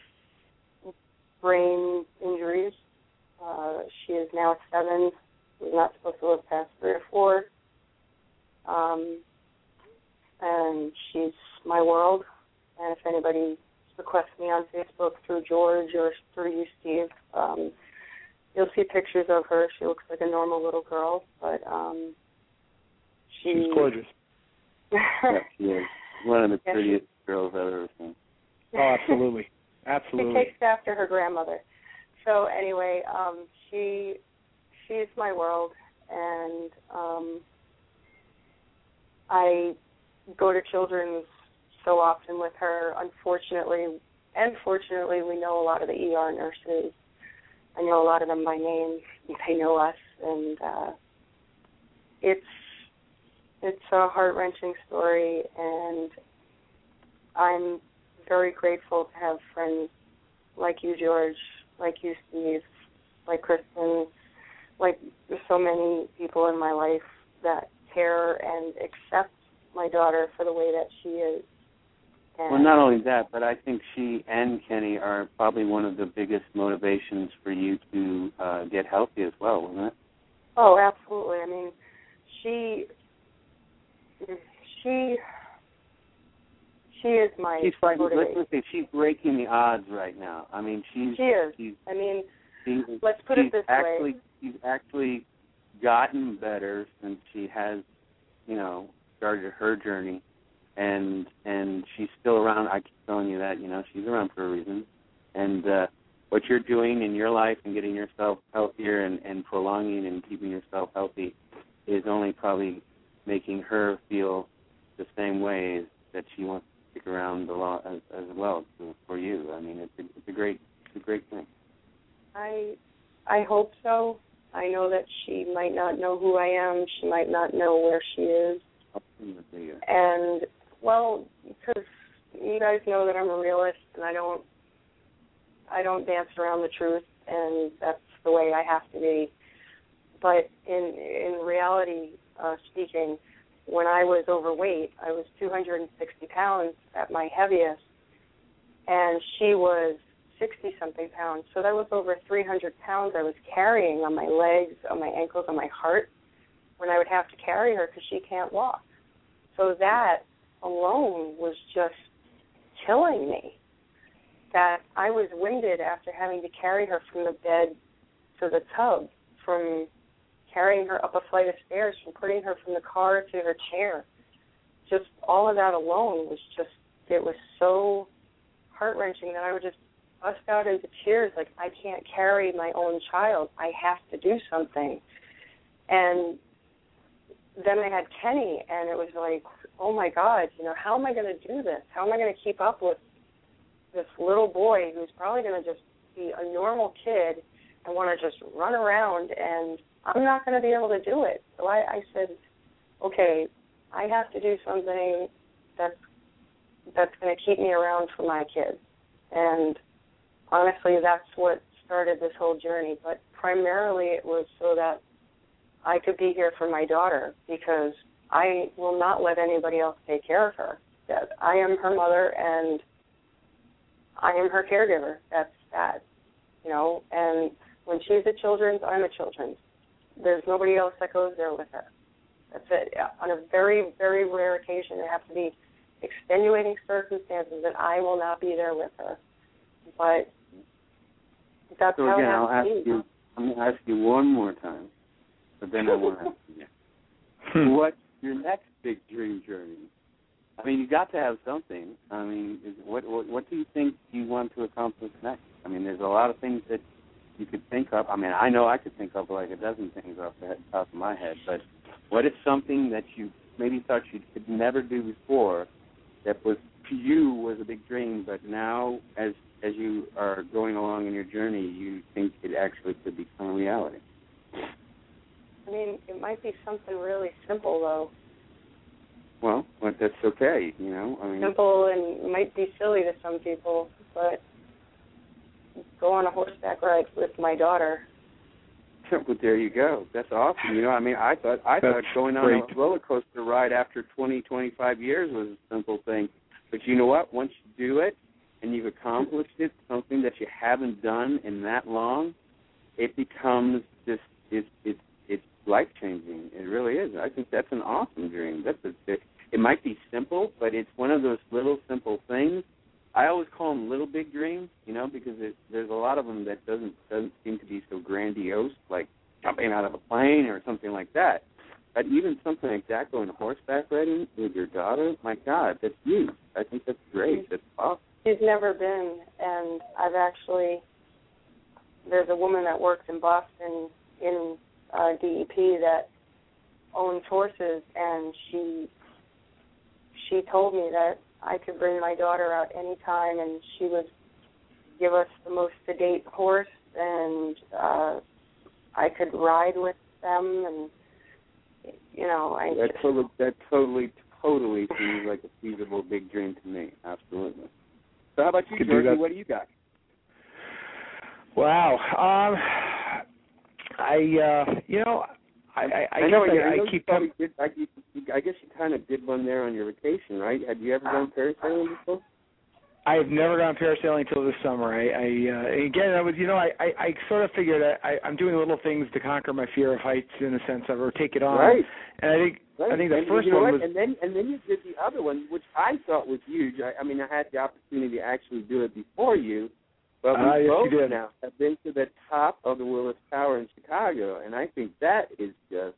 brain injuries. Uh, she is now seven. She's not supposed to live past three or four. Um, and she's my world. And if anybody requests me on Facebook through George or through you, Steve, um, you'll see pictures of her. She looks like a normal little girl, but um, she... she's gorgeous. Yeah, she is one of the yeah, prettiest she... girls I've ever seen. Oh, absolutely, absolutely. She takes after her grandmother. So anyway, um, she she's my world, and um, I go to Children's so often with her. Unfortunately, and fortunately, we know a lot of the E R nurses. I know a lot of them by name. They know us, and uh, it's it's a heart-wrenching story, and I'm very grateful to have friends like you, George, like you, Steve, like Kristen, like there's so many people in my life that care and accept my daughter for the way that she is. And well, not only that, but I think she and Kenny are probably one of the biggest motivations for you to uh, get healthy as well, wasn't it? Oh, absolutely. I mean, she, she, she is my she's like, motivator. let's say she's breaking the odds right now. I mean, she's She is. She's, I mean, she's, let's put she's it this actually, way. She's actually gotten better since she has, you know, started her journey, and and she's still around. I keep telling you that, you know, she's around for a reason, and uh, what you're doing in your life and getting yourself healthier and, and prolonging and keeping yourself healthy is only probably making her feel the same way that she wants to stick around a lot as, as well for, for you. I mean, it's a, it's a great, it's a great thing. I, I hope so. I know that she might not know who I am. She might not know where she is. And, well, because you guys know that I'm a realist and I don't, I don't dance around the truth, and that's the way I have to be. But in in reality uh, speaking, when I was overweight, I was two hundred sixty pounds at my heaviest, and she was sixty-something pounds. So that was over three hundred pounds I was carrying on my legs, on my ankles, on my heart, when I would have to carry her because she can't walk. So that alone was just killing me, that I was winded after having to carry her from the bed to the tub, from carrying her up a flight of stairs, from putting her from the car to her chair. Just all of that alone was just, it was so heart-wrenching that I would just bust out into tears, like, I can't carry my own child. I have to do something. And then I had Kenny, and it was like, oh, my God, you know, how am I going to do this? How am I going to keep up with this little boy who's probably going to just be a normal kid and want to just run around, and I'm not going to be able to do it. So I, I said, okay, I have to do something that's, that's going to keep me around for my kids. And honestly, that's what started this whole journey. But primarily it was so that I could be here for my daughter, because I will not let anybody else take care of her. That I am her mother, and I am her caregiver. That's that, you know. And when she's at Children's, I'm at Children's. There's nobody else that goes there with her. That's it. On a very, very rare occasion, there have to be extenuating circumstances that I will not be there with her. But that's so how again, it has I'll to ask be. you. I'm going to ask you one more time, but then I want to ask you, what's your next big dream journey? I mean, you got to have something. I mean, is, what, what what do you think you want to accomplish next? I mean, there's a lot of things that you could think of. I mean, I know I could think of like a dozen things off the head, top of my head, but what is something that you maybe thought you could never do before that was, to you, was a big dream, but now as as you are going along in your journey, you think it actually could become a reality? I mean, it might be something really simple, though. Well, but that's okay, you know. I mean, simple and might be silly to some people, but go on a horseback ride with my daughter. Well, there you go. That's awesome. You know, I mean, I thought I That's thought going on great. a roller coaster ride after twenty, twenty-five years was a simple thing. But you know what? Once you do it and you've accomplished it, something that you haven't done in that long, it becomes just it's it's it's life changing. It really is. I think that's an awesome dream. That's a, it, it might be simple, but it's one of those little simple things. I always call them little big dreams, you know, because it, there's a lot of them that doesn't doesn't seem to be so grandiose, like jumping out of a plane or something like that. But even something like that, going horseback riding with your daughter, my God, that's huge. I think that's great. That's awesome. She's never been, and I've actually, there's a woman that works in Boston in uh, D E P that owns horses, and she she told me that I could bring my daughter out anytime, and she would give us the most sedate horse, and uh, I could ride with them, and, you know. I that, just, totally, that totally, totally seems like a feasible big dream to me, absolutely. So how about you, Could do Georgie? that. What do you got? Wow. Um, I, uh, you know, I, I, I, I know, guess yeah, I, I, know I you keep probably them. did, I, you, I guess you kind of did one there on your vacation, right? Have you ever done parasailing before? I have never gone parasailing until this summer. I, I uh, again, I was, you know, I, I, I sort of figured I, I, I'm doing little things to conquer my fear of heights in a sense of, or take it on. Right. And I think, right. I think the and, first you know one what? was, and then and then you did the other one, which I thought was huge. I, I mean, I had the opportunity to actually do it before you, but we uh, yes, both you did. now have been to the top of the Willis Tower in Chicago, and I think that is just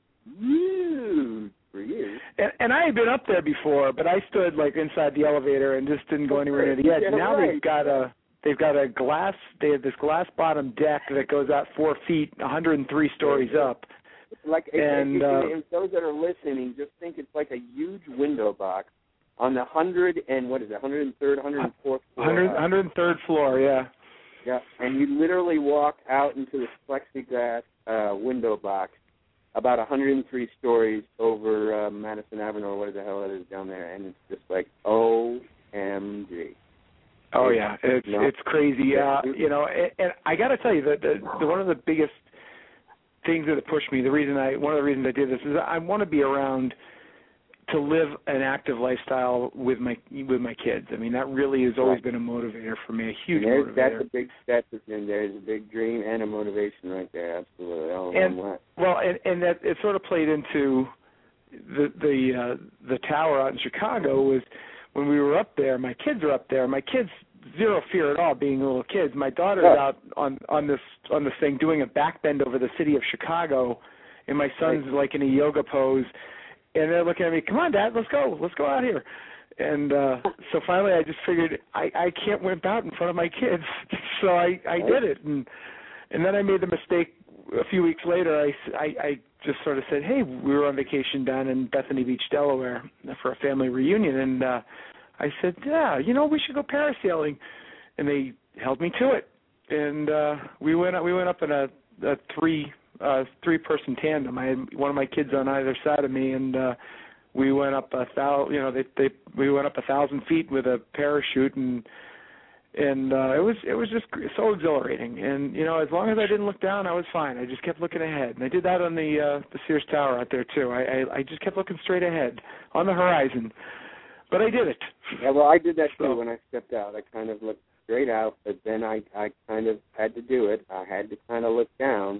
huge for you. And, and I had been up there before, but I stood like inside the elevator and just didn't go anywhere near the edge. Yeah, now right. they've got a they've got a glass. They have this glass bottom deck that goes out four feet, one hundred three stories up. Like, and if, uh, if those that are listening, just think it's like a huge window box on the hundred and what is it, one hundred third, one hundred fourth floor. one hundred, one hundred third floor, yeah. Yeah, and you literally walk out into this plexiglass uh, window box about one hundred three stories over uh, Madison Avenue or whatever the hell it is down there, and it's just like O M G. Oh yeah, it's no. it's crazy. Uh, you know, and, and I got to tell you that the, the one of the biggest things that pushed me, the reason I one of the reasons I did this is I want to be around to live an active lifestyle with my with my kids. I mean, that really has always been a motivator for me, a huge there's, motivator. That's a big step, and there's a big dream and a motivation right there. Absolutely. All and one well, and, and that it sort of played into the the uh, the tower out in Chicago was when we were up there. My kids are up there. My kids zero fear at all being little kids. My daughter's yeah. out on on this on this thing doing a backbend over the city of Chicago, and my son's right. like in a yoga pose. And they're looking at me, come on, Dad, let's go. Let's go out here. And uh, so finally I just figured I, I can't wimp out in front of my kids. So I, I did it. And and then I made the mistake a few weeks later. I, I, I just sort of said, hey, we were on vacation down in Bethany Beach, Delaware for a family reunion. And uh, I said, yeah, you know, we should go parasailing. And they held me to it. And uh, we went we went up in a, a three Uh, three-person tandem. I had one of my kids on either side of me, and uh, we went up a thousand. You know, they they we went up a thousand feet with a parachute, and and uh, it was it was just so exhilarating. And you know, as long as I didn't look down, I was fine. I just kept looking ahead, and I did that on the uh, the Sears Tower out there too. I, I I just kept looking straight ahead on the horizon, but I did it. Yeah, well, I did that too so, when I stepped out. I kind of looked straight out, but then I I kind of had to do it. I had to kind of look down.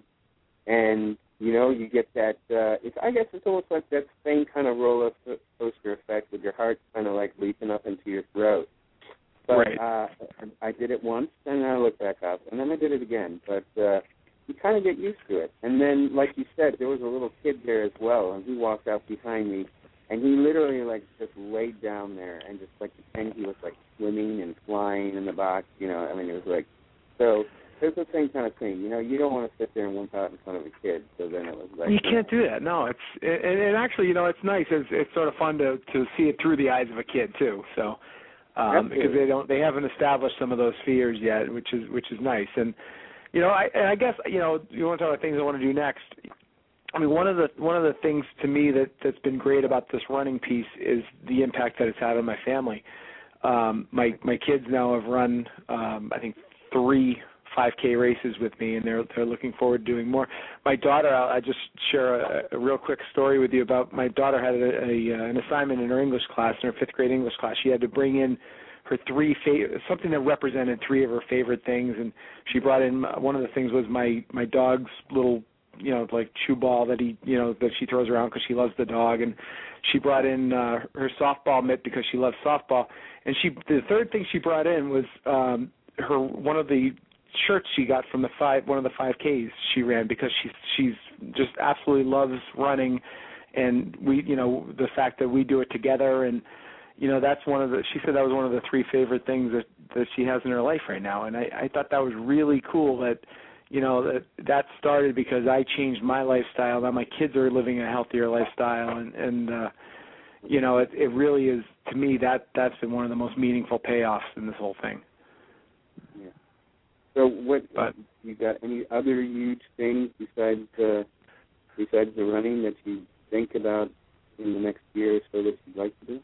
And, you know, you get that, uh, it's, I guess it's almost like that same kind of roller coaster effect with your heart kind of like leaping up into your throat. But right. uh, I did it once, and then I looked back up, and then I did it again. But uh, you kind of get used to it. And then, like you said, there was a little kid there as well, and he walked out behind me, and he literally, like, just laid down there and just, like, pretended he was, like, swimming and flying in the box, you know. I mean, it was like, so... It's the same kind of thing, you know. You don't want to sit there and wimp out in front of a kid. So then it was like you can't do that. No, it's and, and actually, you know, it's nice. It's it's sort of fun to to see it through the eyes of a kid too. So um, because they don't they haven't established some of those fears yet, which is which is nice. And you know, I and I guess you know you want to talk about things I want to do next. I mean, one of the one of the things to me that that's been great about this running piece is the impact that it's had on my family. Um, my my kids now have run um, I think three five K races with me, and they're they're looking forward to doing more. My daughter, I'll, I'll just share a, a real quick story with you about my daughter had a, a an assignment in her English class, in her fifth grade English class. She had to bring in her three fa- something that represented three of her favorite things, and she brought in one of the things was my my dog's little you know like chew ball that he you know that she throws around because she loves the dog, and she brought in uh, her softball mitt because she loves softball, and she the third thing she brought in was um, her one of the shirts she got from the five one of the five Ks she ran because she she's just absolutely loves running, and we you know the fact that we do it together, and you know that's one of the she said that was one of the three favorite things that that she has in her life right now, and I, I thought that was really cool that you know that that started because I changed my lifestyle. Now my kids are living a healthier lifestyle, and and uh, you know it it really is to me that that's been one of the most meaningful payoffs in this whole thing. Yeah. So, what but, you got? Any other huge things besides uh, besides the running that you think about in the next year or so that you'd like to do?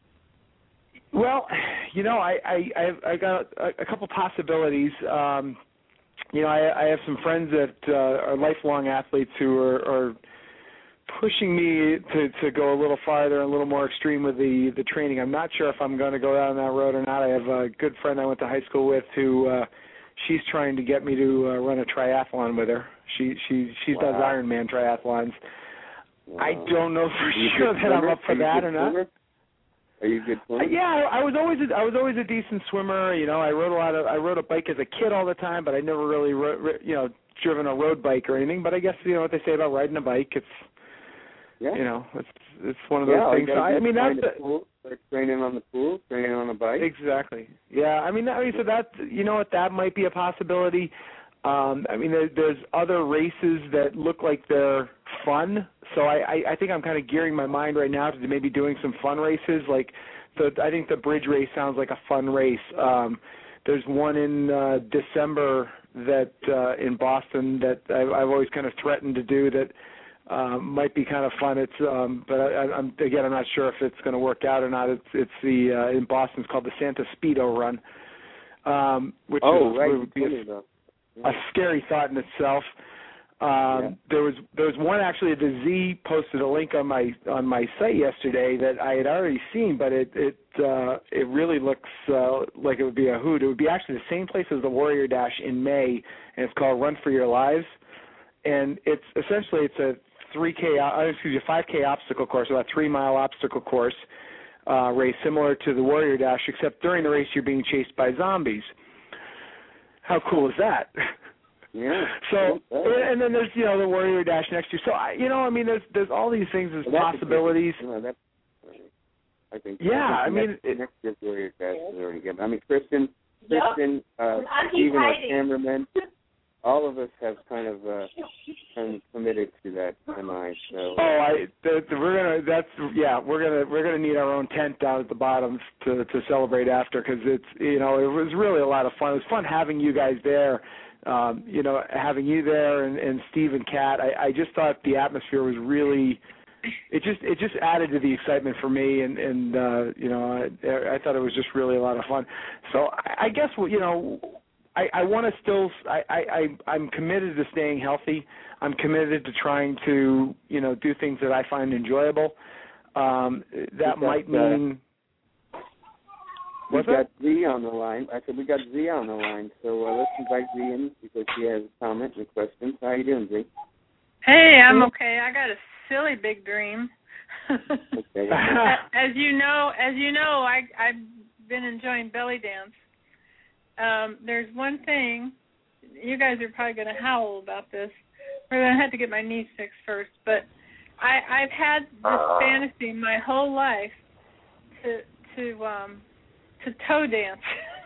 Well, you know, I I I've, I got a, a couple possibilities. Um, you know, I, I have some friends that uh, are lifelong athletes who are, are pushing me to, to go a little farther and a little more extreme with the, the training. I'm not sure if I'm going to go down that road or not. I have a good friend I went to high school with who uh, she's trying to get me to uh, run a triathlon with her. She she she wow. does Ironman triathlons. Wow. I don't know for sure that I'm up for that or not. Swimmer? Are you a good swimmer? Uh, yeah, I, I was always a, I was always a decent swimmer. You know, I rode a lot of I rode a bike as a kid all the time, but I never really ro- you know driven a road bike or anything. But I guess you know what they say about riding a bike. It's yeah. you know it's it's one of those yeah, things. So, I mean that's the pool, start training on the pool, training on a bike. Exactly. Yeah, I mean I mean so that you know what that might be a possibility. Um, I mean, there, there's other races that look like they're fun, so I, I, I think I'm kind of gearing my mind right now to maybe doing some fun races. Like, the I think the bridge race sounds like a fun race. Um, there's one in uh, December that uh, in Boston that I, I've always kind of threatened to do that um, might be kind of fun. It's um, but I, I'm again I'm not sure if it's going to work out or not. It's it's the uh, in Boston. It's called the Santa Speedo Run, um, which oh is, right. would be a, a scary thought in itself. Um, yeah. There was there was one actually. The Z posted a link on my on my site yesterday that I had already seen, but it it uh, it really looks uh, like it would be a hoot. It would be actually the same place as the Warrior Dash in May, and it's called Run for Your Lives. And it's essentially it's a three K uh, excuse me five K obstacle course, about a three mile obstacle course uh, race, similar to the Warrior Dash, except during the race you're being chased by zombies. How cool is that? Yeah. So, and then there's, you know, the Warrior Dash next year. So, I, you know, I mean, there's there's all these things, there's well, possibilities. You know, that's, I think. Yeah, I, think I next, mean, next year's Warrior Dash is already given. I mean, Kristen, Kristen, yep. uh, Stephen, our cameraman, all of us have kind of uh, kind of committed to that tonight. So. Oh, I the, the, we're gonna. That's yeah. We're gonna we're gonna need our own tent down at the bottom to to celebrate after, because it's you know it was really a lot of fun. It was fun having you guys there. Um, you know, having you there and, and Steve and Kat. I, I just thought the atmosphere was really. It just it just added to the excitement for me, and and uh, you know I, I thought it was just really a lot of fun. So I, I guess you know. I, I want to still. I, I I'm committed to staying healthy. I'm committed to trying to you know do things that I find enjoyable. Um, that might mean. We got Z on the line. I said we got Z on the line. So uh, let's invite Z in because she has a comment and a question. How you doing, Z? Hey, I'm okay. I got a silly big dream. Okay. as you know, as you know, I I've been enjoying belly dance. Um, there's one thing, you guys are probably going to howl about this. We're going to have to get my knees fixed first, but I, I've had this fantasy my whole life to to um, to toe dance.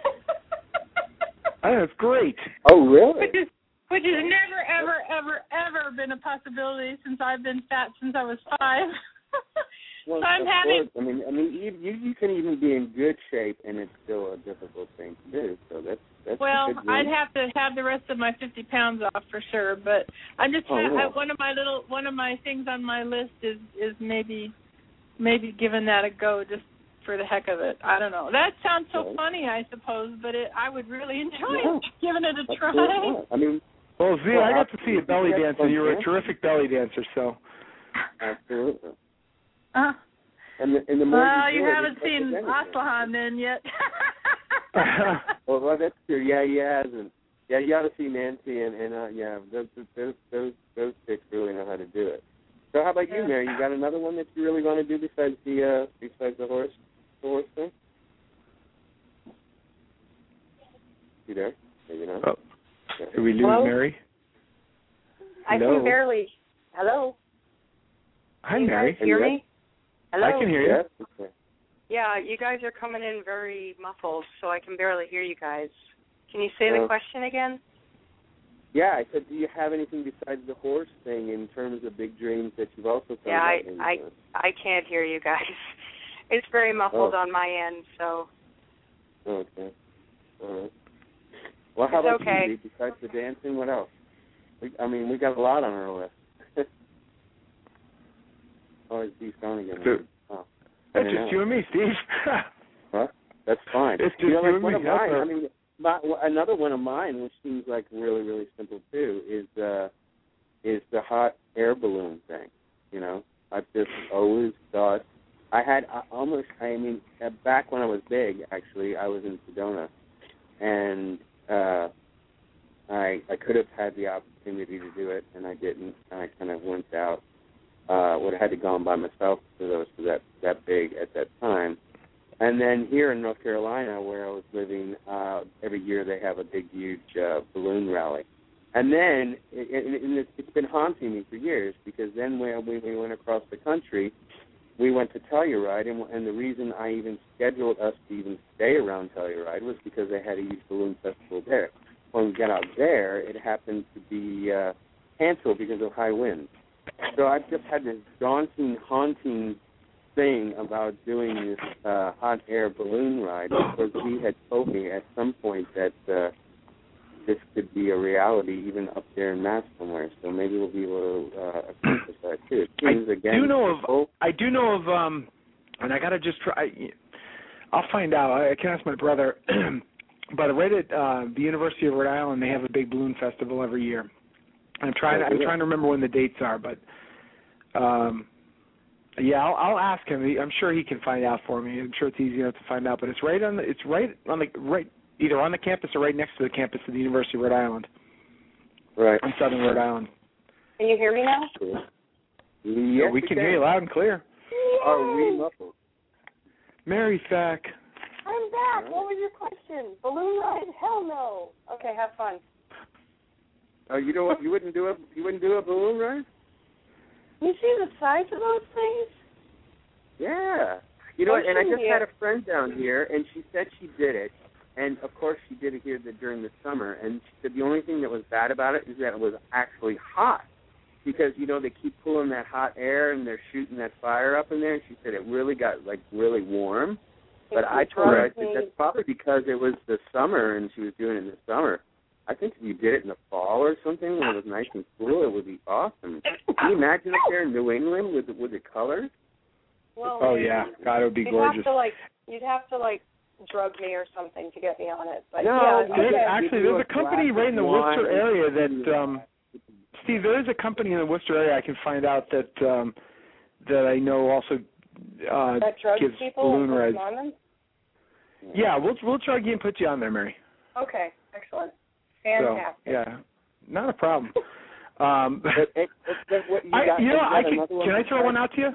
Oh, that's great. Oh, really? Which is which has never, ever, ever, ever been a possibility since I've been fat since I was five. Well, so I'm having. Course. I mean, I mean, you, you you can even be in good shape, and it's still a difficult thing to do. So that's that's. Well, a good I'd have to have the rest of my fifty pounds off for sure. But I just oh, have, yeah. I, one of my little one of my things on my list is is maybe maybe giving that a go just for the heck of it. I don't know. That sounds so right. funny, I suppose, but it, I would really enjoy yeah. giving it a that's try. cool. I mean. Well, Z, well, I got to see you belly dancing. You were a terrific belly dancer, so. Absolutely. Uh, and the, and the more well, you, you do it, haven't seen Aslan then yet. well, well, that's true. Yeah, he hasn't. Yeah, you got to see Nancy, and, and uh, yeah, those those those those chicks really know how to do it. So, how about you, Mary? You got another one that you really want to do besides the uh, besides the horse the horse thing? You there? Maybe not. Oh. Did we lose Hello? Mary? I Hello? can barely. Hello. Hi, you Mary. Guys hear me? Hello. I can hear you. Yes. Okay. Yeah, you guys are coming in very muffled, so I can barely hear you guys. Can you say the Uh, question again? Yeah, I said, do you have anything besides the horse thing in terms of big dreams that you've also thought Yeah, I about? I I can't hear you guys. It's very muffled Oh. on my end, so. Okay. All right. Well, how It's about okay. you, Dee? Besides the dancing, what else? We, I mean, we got a lot on our list. Oh, it's Dee's phone again. So, oh, that's just you and me, Steve. Huh? That's fine. It's just you know, you like and one me. of mine. That's I mean, my, another one of mine, which seems like really, really simple too, is uh, is the hot air balloon thing. You know, just always thought I had I almost. I mean, uh, back when I was big, actually, I was in Sedona, and uh, I I could have had the opportunity to do it, and I didn't. And I kind of went out. Uh, would have had to go on by myself because I was that that big at that time. And then here in North Carolina, where I was living, uh, every year they have a big, huge uh, balloon rally. And then it, it, it, it's been haunting me for years because then when we, we went across the country, we went to Telluride, and, and the reason I even scheduled us to even stay around Telluride was because they had a huge balloon festival there. When we got out there, it happened to be uh, canceled because of high winds. So I've just had this daunting, haunting thing about doing this uh, hot air balloon ride because he had told me at some point that uh, this could be a reality even up there in Mass somewhere. So maybe we'll be able to uh, accomplish that too. It seems, I again, do know of. hope. I do know of. Um, and I gotta just try. I'll find out. I can ask my brother. But right at uh, the University of Rhode Island, they have a big balloon festival every year. I'm trying. I'm trying to remember when the dates are, but um, yeah, I'll, I'll ask him. I'm sure he can find out for me. I'm sure it's easy enough to find out. But it's right on the. It's right on the right either on the campus or right next to the campus of the University of Rhode Island. Right. In Southern Rhode Island. Can you hear me now? Yes, yeah, we can hear you loud and clear. Are we muffled? Mary's back. I'm back. What was your question? Balloon ride? Hell no. Okay, have fun. Oh, you know what? You wouldn't do a you wouldn't do a balloon ride? You see the size of those things? Yeah. You know, Oh, and I just yeah. had a friend down here, and she said she did it, and of course she did it here the, during the summer, and she said the only thing that was bad about it is that it was actually hot, because, you know, they keep pulling that hot air, and they're shooting that fire up in there, and she said it really got, like, really warm. But I told her, I said, that's probably because it was the summer, and she was doing it in the summer. I think if you did it in the fall or something when it was nice and cool, it would be awesome. Can you imagine up there in New England with, with the colors? Well, Oh yeah, God, it would be you'd gorgeous. Have to, like, you'd have to like drug me or something to get me on it. But No, yeah, There's, okay. actually, there's a company right in the Worcester area that, um, Steve, there is a company in the Worcester area I can find out that um, that I know also uh, that drugs gives people balloon and rides. puts them on them? Yeah, we'll we'll try again and put you on there, Mary. Okay, excellent. So, Fantastic. yeah, not a problem. Um, But, it, it, it, what, you I, got, you know, you I got can, another one can I throw one out to you?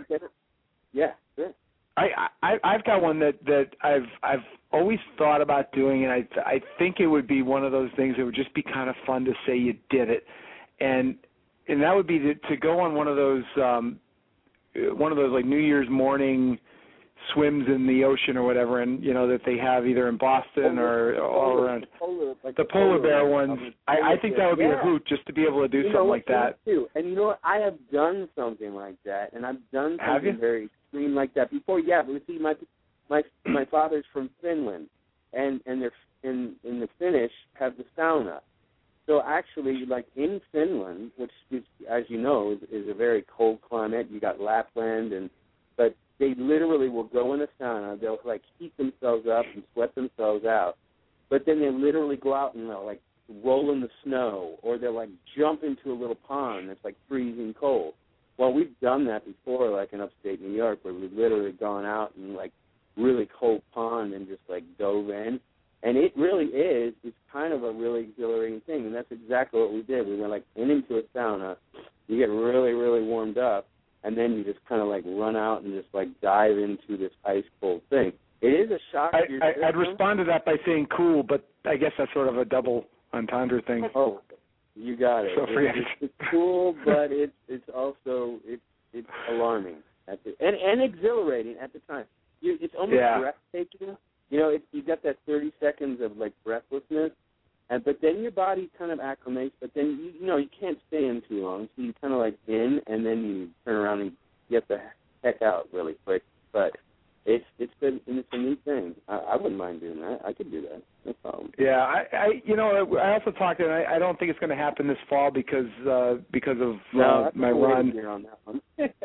Yeah, sure. I, I I've got one that, that I've I've always thought about doing, and I I think it would be one of those things that would just be kind of fun to say you did it, and and that would be to, to go on one of those um, one of those like New Year's morning swims in the ocean or whatever, and you know that they have either in Boston or all around. Polar, like the polar bear ones. um, I, I think that would be yeah. a hoot just to be able to do you something know like what, that. me too. And you know what? I have done something like that, and I've done something Have you? very extreme like that before. Yeah, but see, my my my father's from Finland, and and they're in in the Finnish have the sauna. So actually, like in Finland, which is, as you know, is, is a very cold climate. You got Lapland, and but they literally will go in a sauna. They'll like heat themselves up and sweat themselves out, but then they literally go out and they'll like roll in the snow, or they'll like jump into a little pond that's like freezing cold. Well, we've done that before, like in upstate New York, where we've literally gone out in like really cold pond and just like dove in. And it really is, it's kind of a really exhilarating thing, and that's exactly what we did. We went like in into a sauna, you get really, really warmed up, and then you just kind of like run out and just like dive into this ice cold thing. It is a shock I, to your I, system. I'd respond to that by saying cool, but I guess that's sort of a double entendre thing. Oh, you got it. So It- forget it's, it. it's cool, but it's it's also it's it's alarming at the and and exhilarating at the time. You, it's almost Yeah. breathtaking. You know, it's, you got that thirty seconds of like breathlessness, and but then your body kind of acclimates. But then you, you know you can't stay in too long, so you kind of like in, and then you turn around and get the heck out really quick. But it's it's been it's a new thing. I, I wouldn't mind doing that. I could do that. No problem. Yeah, I, I you know, I also talked, and I, I don't think it's going to happen this fall because uh, because of No, uh, that's my a little run. easier on that one.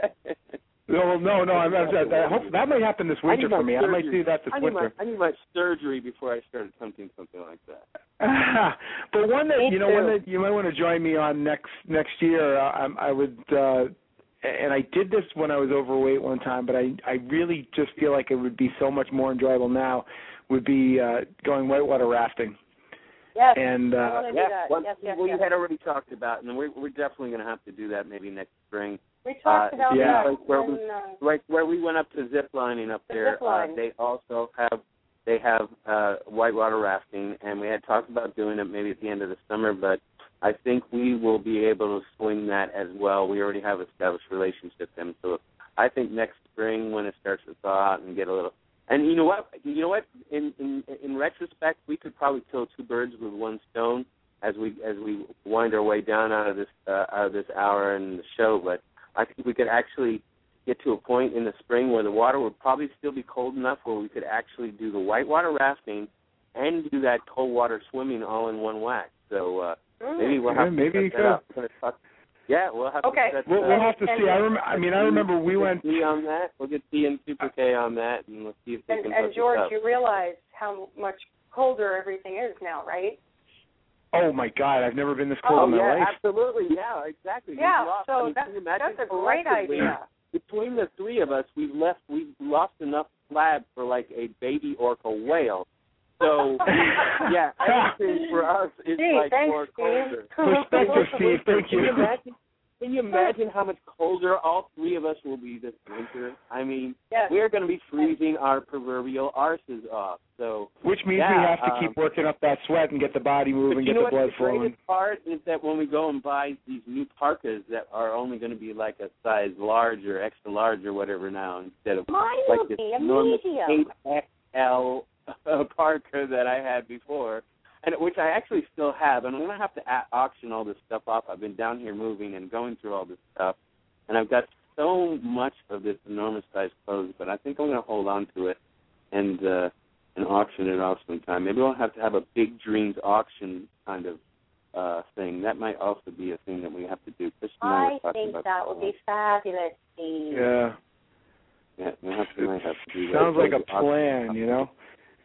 No, no, no. I'm, I'm, I hope that might happen this winter my for me. I might surgery. do that this I need winter. My, I need my surgery before I start attempting something like that. But one that Me you know, too. one that you might want to join me on next next year. Uh, I, I would, uh, and I did this when I was overweight one time, but I, I really just feel like it would be so much more enjoyable now, would be uh, going whitewater rafting. Yes, and, uh, I want to do yeah, that. Well, yes, yes, we yes. had already talked about, and we're, we're definitely going to have to do that maybe next spring. We talked uh, about yeah. that. Like where, when, we, uh, right where we went up to zip lining up The there, zip line. uh, they also have they have uh, whitewater rafting, and we had talked about doing it maybe at the end of the summer, but I think we will be able to swing that as well. We already have established relationships with them, so I think next spring when it starts to thaw out and get a little. And you know what? You know what? In in in retrospect, we could probably kill two birds with one stone as we as we wind our way down out of this uh, out of this hour in the show. But I think we could actually get to a point in the spring where the water would probably still be cold enough where we could actually do the whitewater rafting and do that cold water swimming all in one whack. So uh, mm. maybe we'll have yeah, to maybe set you that could. up. Talk, yeah, we'll have Okay. to set We'll, uh, we'll have to and, see. I, rem- I mean, I remember we we'll went. get D on that. We'll get D and Super K on that, and we'll see if they And, can and hook George, us up. you realize how much colder everything is now, right? Oh my God! I've never been this cold Oh, in my yeah, life. absolutely. Yeah, exactly. Yeah, We've lost, so I mean, that, can you imagine that's a great collectively, idea. Between the three of us, we've left, we've lost enough slab for like a baby orca whale. So, yeah, everything for us is Gee, like thanks, more Steve. colder. Perspective, Steve. Thank Can you. you imagine? Can you imagine how much colder all three of us will be this winter? I mean, Yes. we're going to be freezing our proverbial arses off. So, Which means yeah, we have to um, keep working up that sweat and get the body But moving, you get know the blood what the flowing. greatest part is that when we go and buy these new parkas that are only going to be like a size large or extra large or whatever now instead of Mine like will this be a enormous medium. eight X L parka that I had before, and which I actually still have. And I'm going to have to a- auction all this stuff off. I've been down here moving and going through all this stuff, and I've got so much of this enormous size clothes, but I think I'm going to hold on to it and uh, and auction it off sometime. Maybe we'll have to have a Big Dreams auction kind of uh, thing. That might also be a thing that we have to do. Chris and I, I were talking think about that would be fabulous, Steve. Yeah. Yeah, we have to, might have to do that. Sounds like a Auction. plan, you know.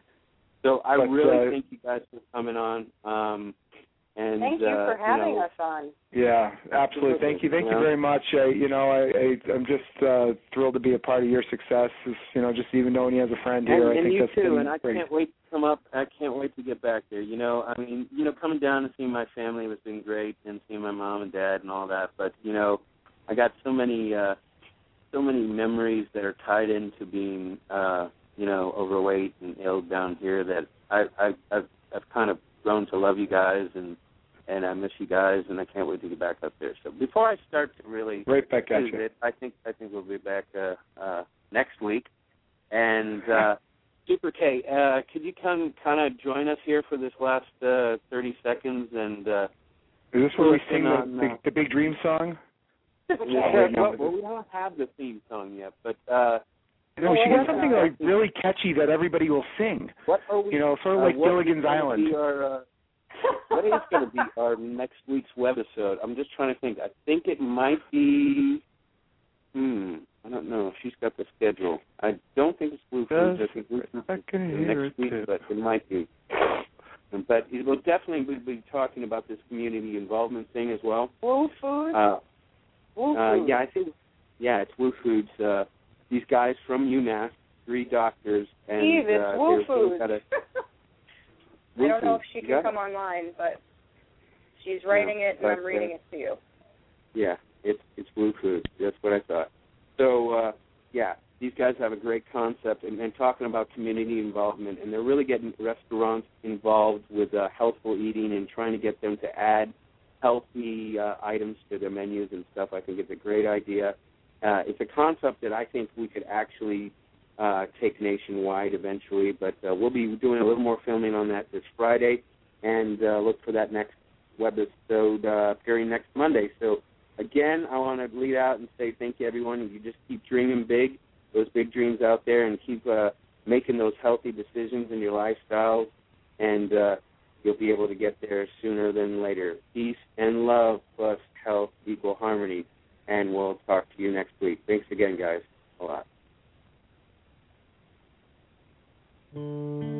So I But, really uh, thank you guys for coming on. Um, and Thank you uh, for having you know, us on. Yeah, absolutely. Thank you. Thank you very much. I, you know, I, I I'm just uh, thrilled to be a part of your success. It's, you know, just even knowing you as a friend here, And, I and think you that's too, been and I great. can't wait to come up. I can't wait to get back there. You know, I mean, you know, coming down and seeing my family has been great, and seeing my mom and dad and all that. But you know, I got so many, uh, so many memories that are tied into being, uh, you know, overweight and ill down here that I, I, I've, I've kind of grown to love you guys, and and I miss you guys, and I can't wait to get back up there. So before I start to really Right back at visit, you. I think I think we'll be back uh, uh, next week. And uh, Super K, uh, could you come kind of join us here for this last uh, thirty seconds? And uh, Is this where we sing the, on, the, uh, the Big Dream song? yeah, wait, no, well, well, we don't have the theme song yet, but uh, No, we should what, get something uh, like really catchy that everybody will sing. what are we? You know, sort of uh, like what is Gilligan's gonna Island. be Our, uh, what is going to be our next week's webisode? I'm just trying to think. I think it might be. Hmm. I don't know. She's got the schedule. I don't think it's Blue Foods. I think Blue Foods I is can hear next it week, too. but it might be. But it will definitely be talking about this community involvement thing as well. Woo Foods? Uh, Woo uh, Foods. yeah, I think. Yeah, it's Woo Foods. Uh, these guys from UMass, three doctors, and Steve, it's uh, Woo they've- Foods. they've got a- I don't know if Foods. she You can got come online, but she's writing it, and but, I'm reading uh, it to you. Yeah, it's it's Blue Food. That's what I thought. So uh, yeah, these guys have a great concept, and, and talking about community involvement, and they're really getting restaurants involved with uh, healthful eating and trying to get them to add healthy uh, items to their menus and stuff. I think it's a great idea. Uh, it's a concept that I think we could actually uh, take nationwide eventually, but uh, we'll be doing a little more filming on that this Friday, and uh, look for that next webisode uh, appearing next Monday. So again, I want to lead out and say thank you, everyone. You just keep dreaming big, those big dreams out there, and keep uh, making those healthy decisions in your lifestyles, and uh, you'll be able to get there sooner than later. Peace and love plus health equal harmony, and we'll talk to you next week. Thanks again, guys, a lot.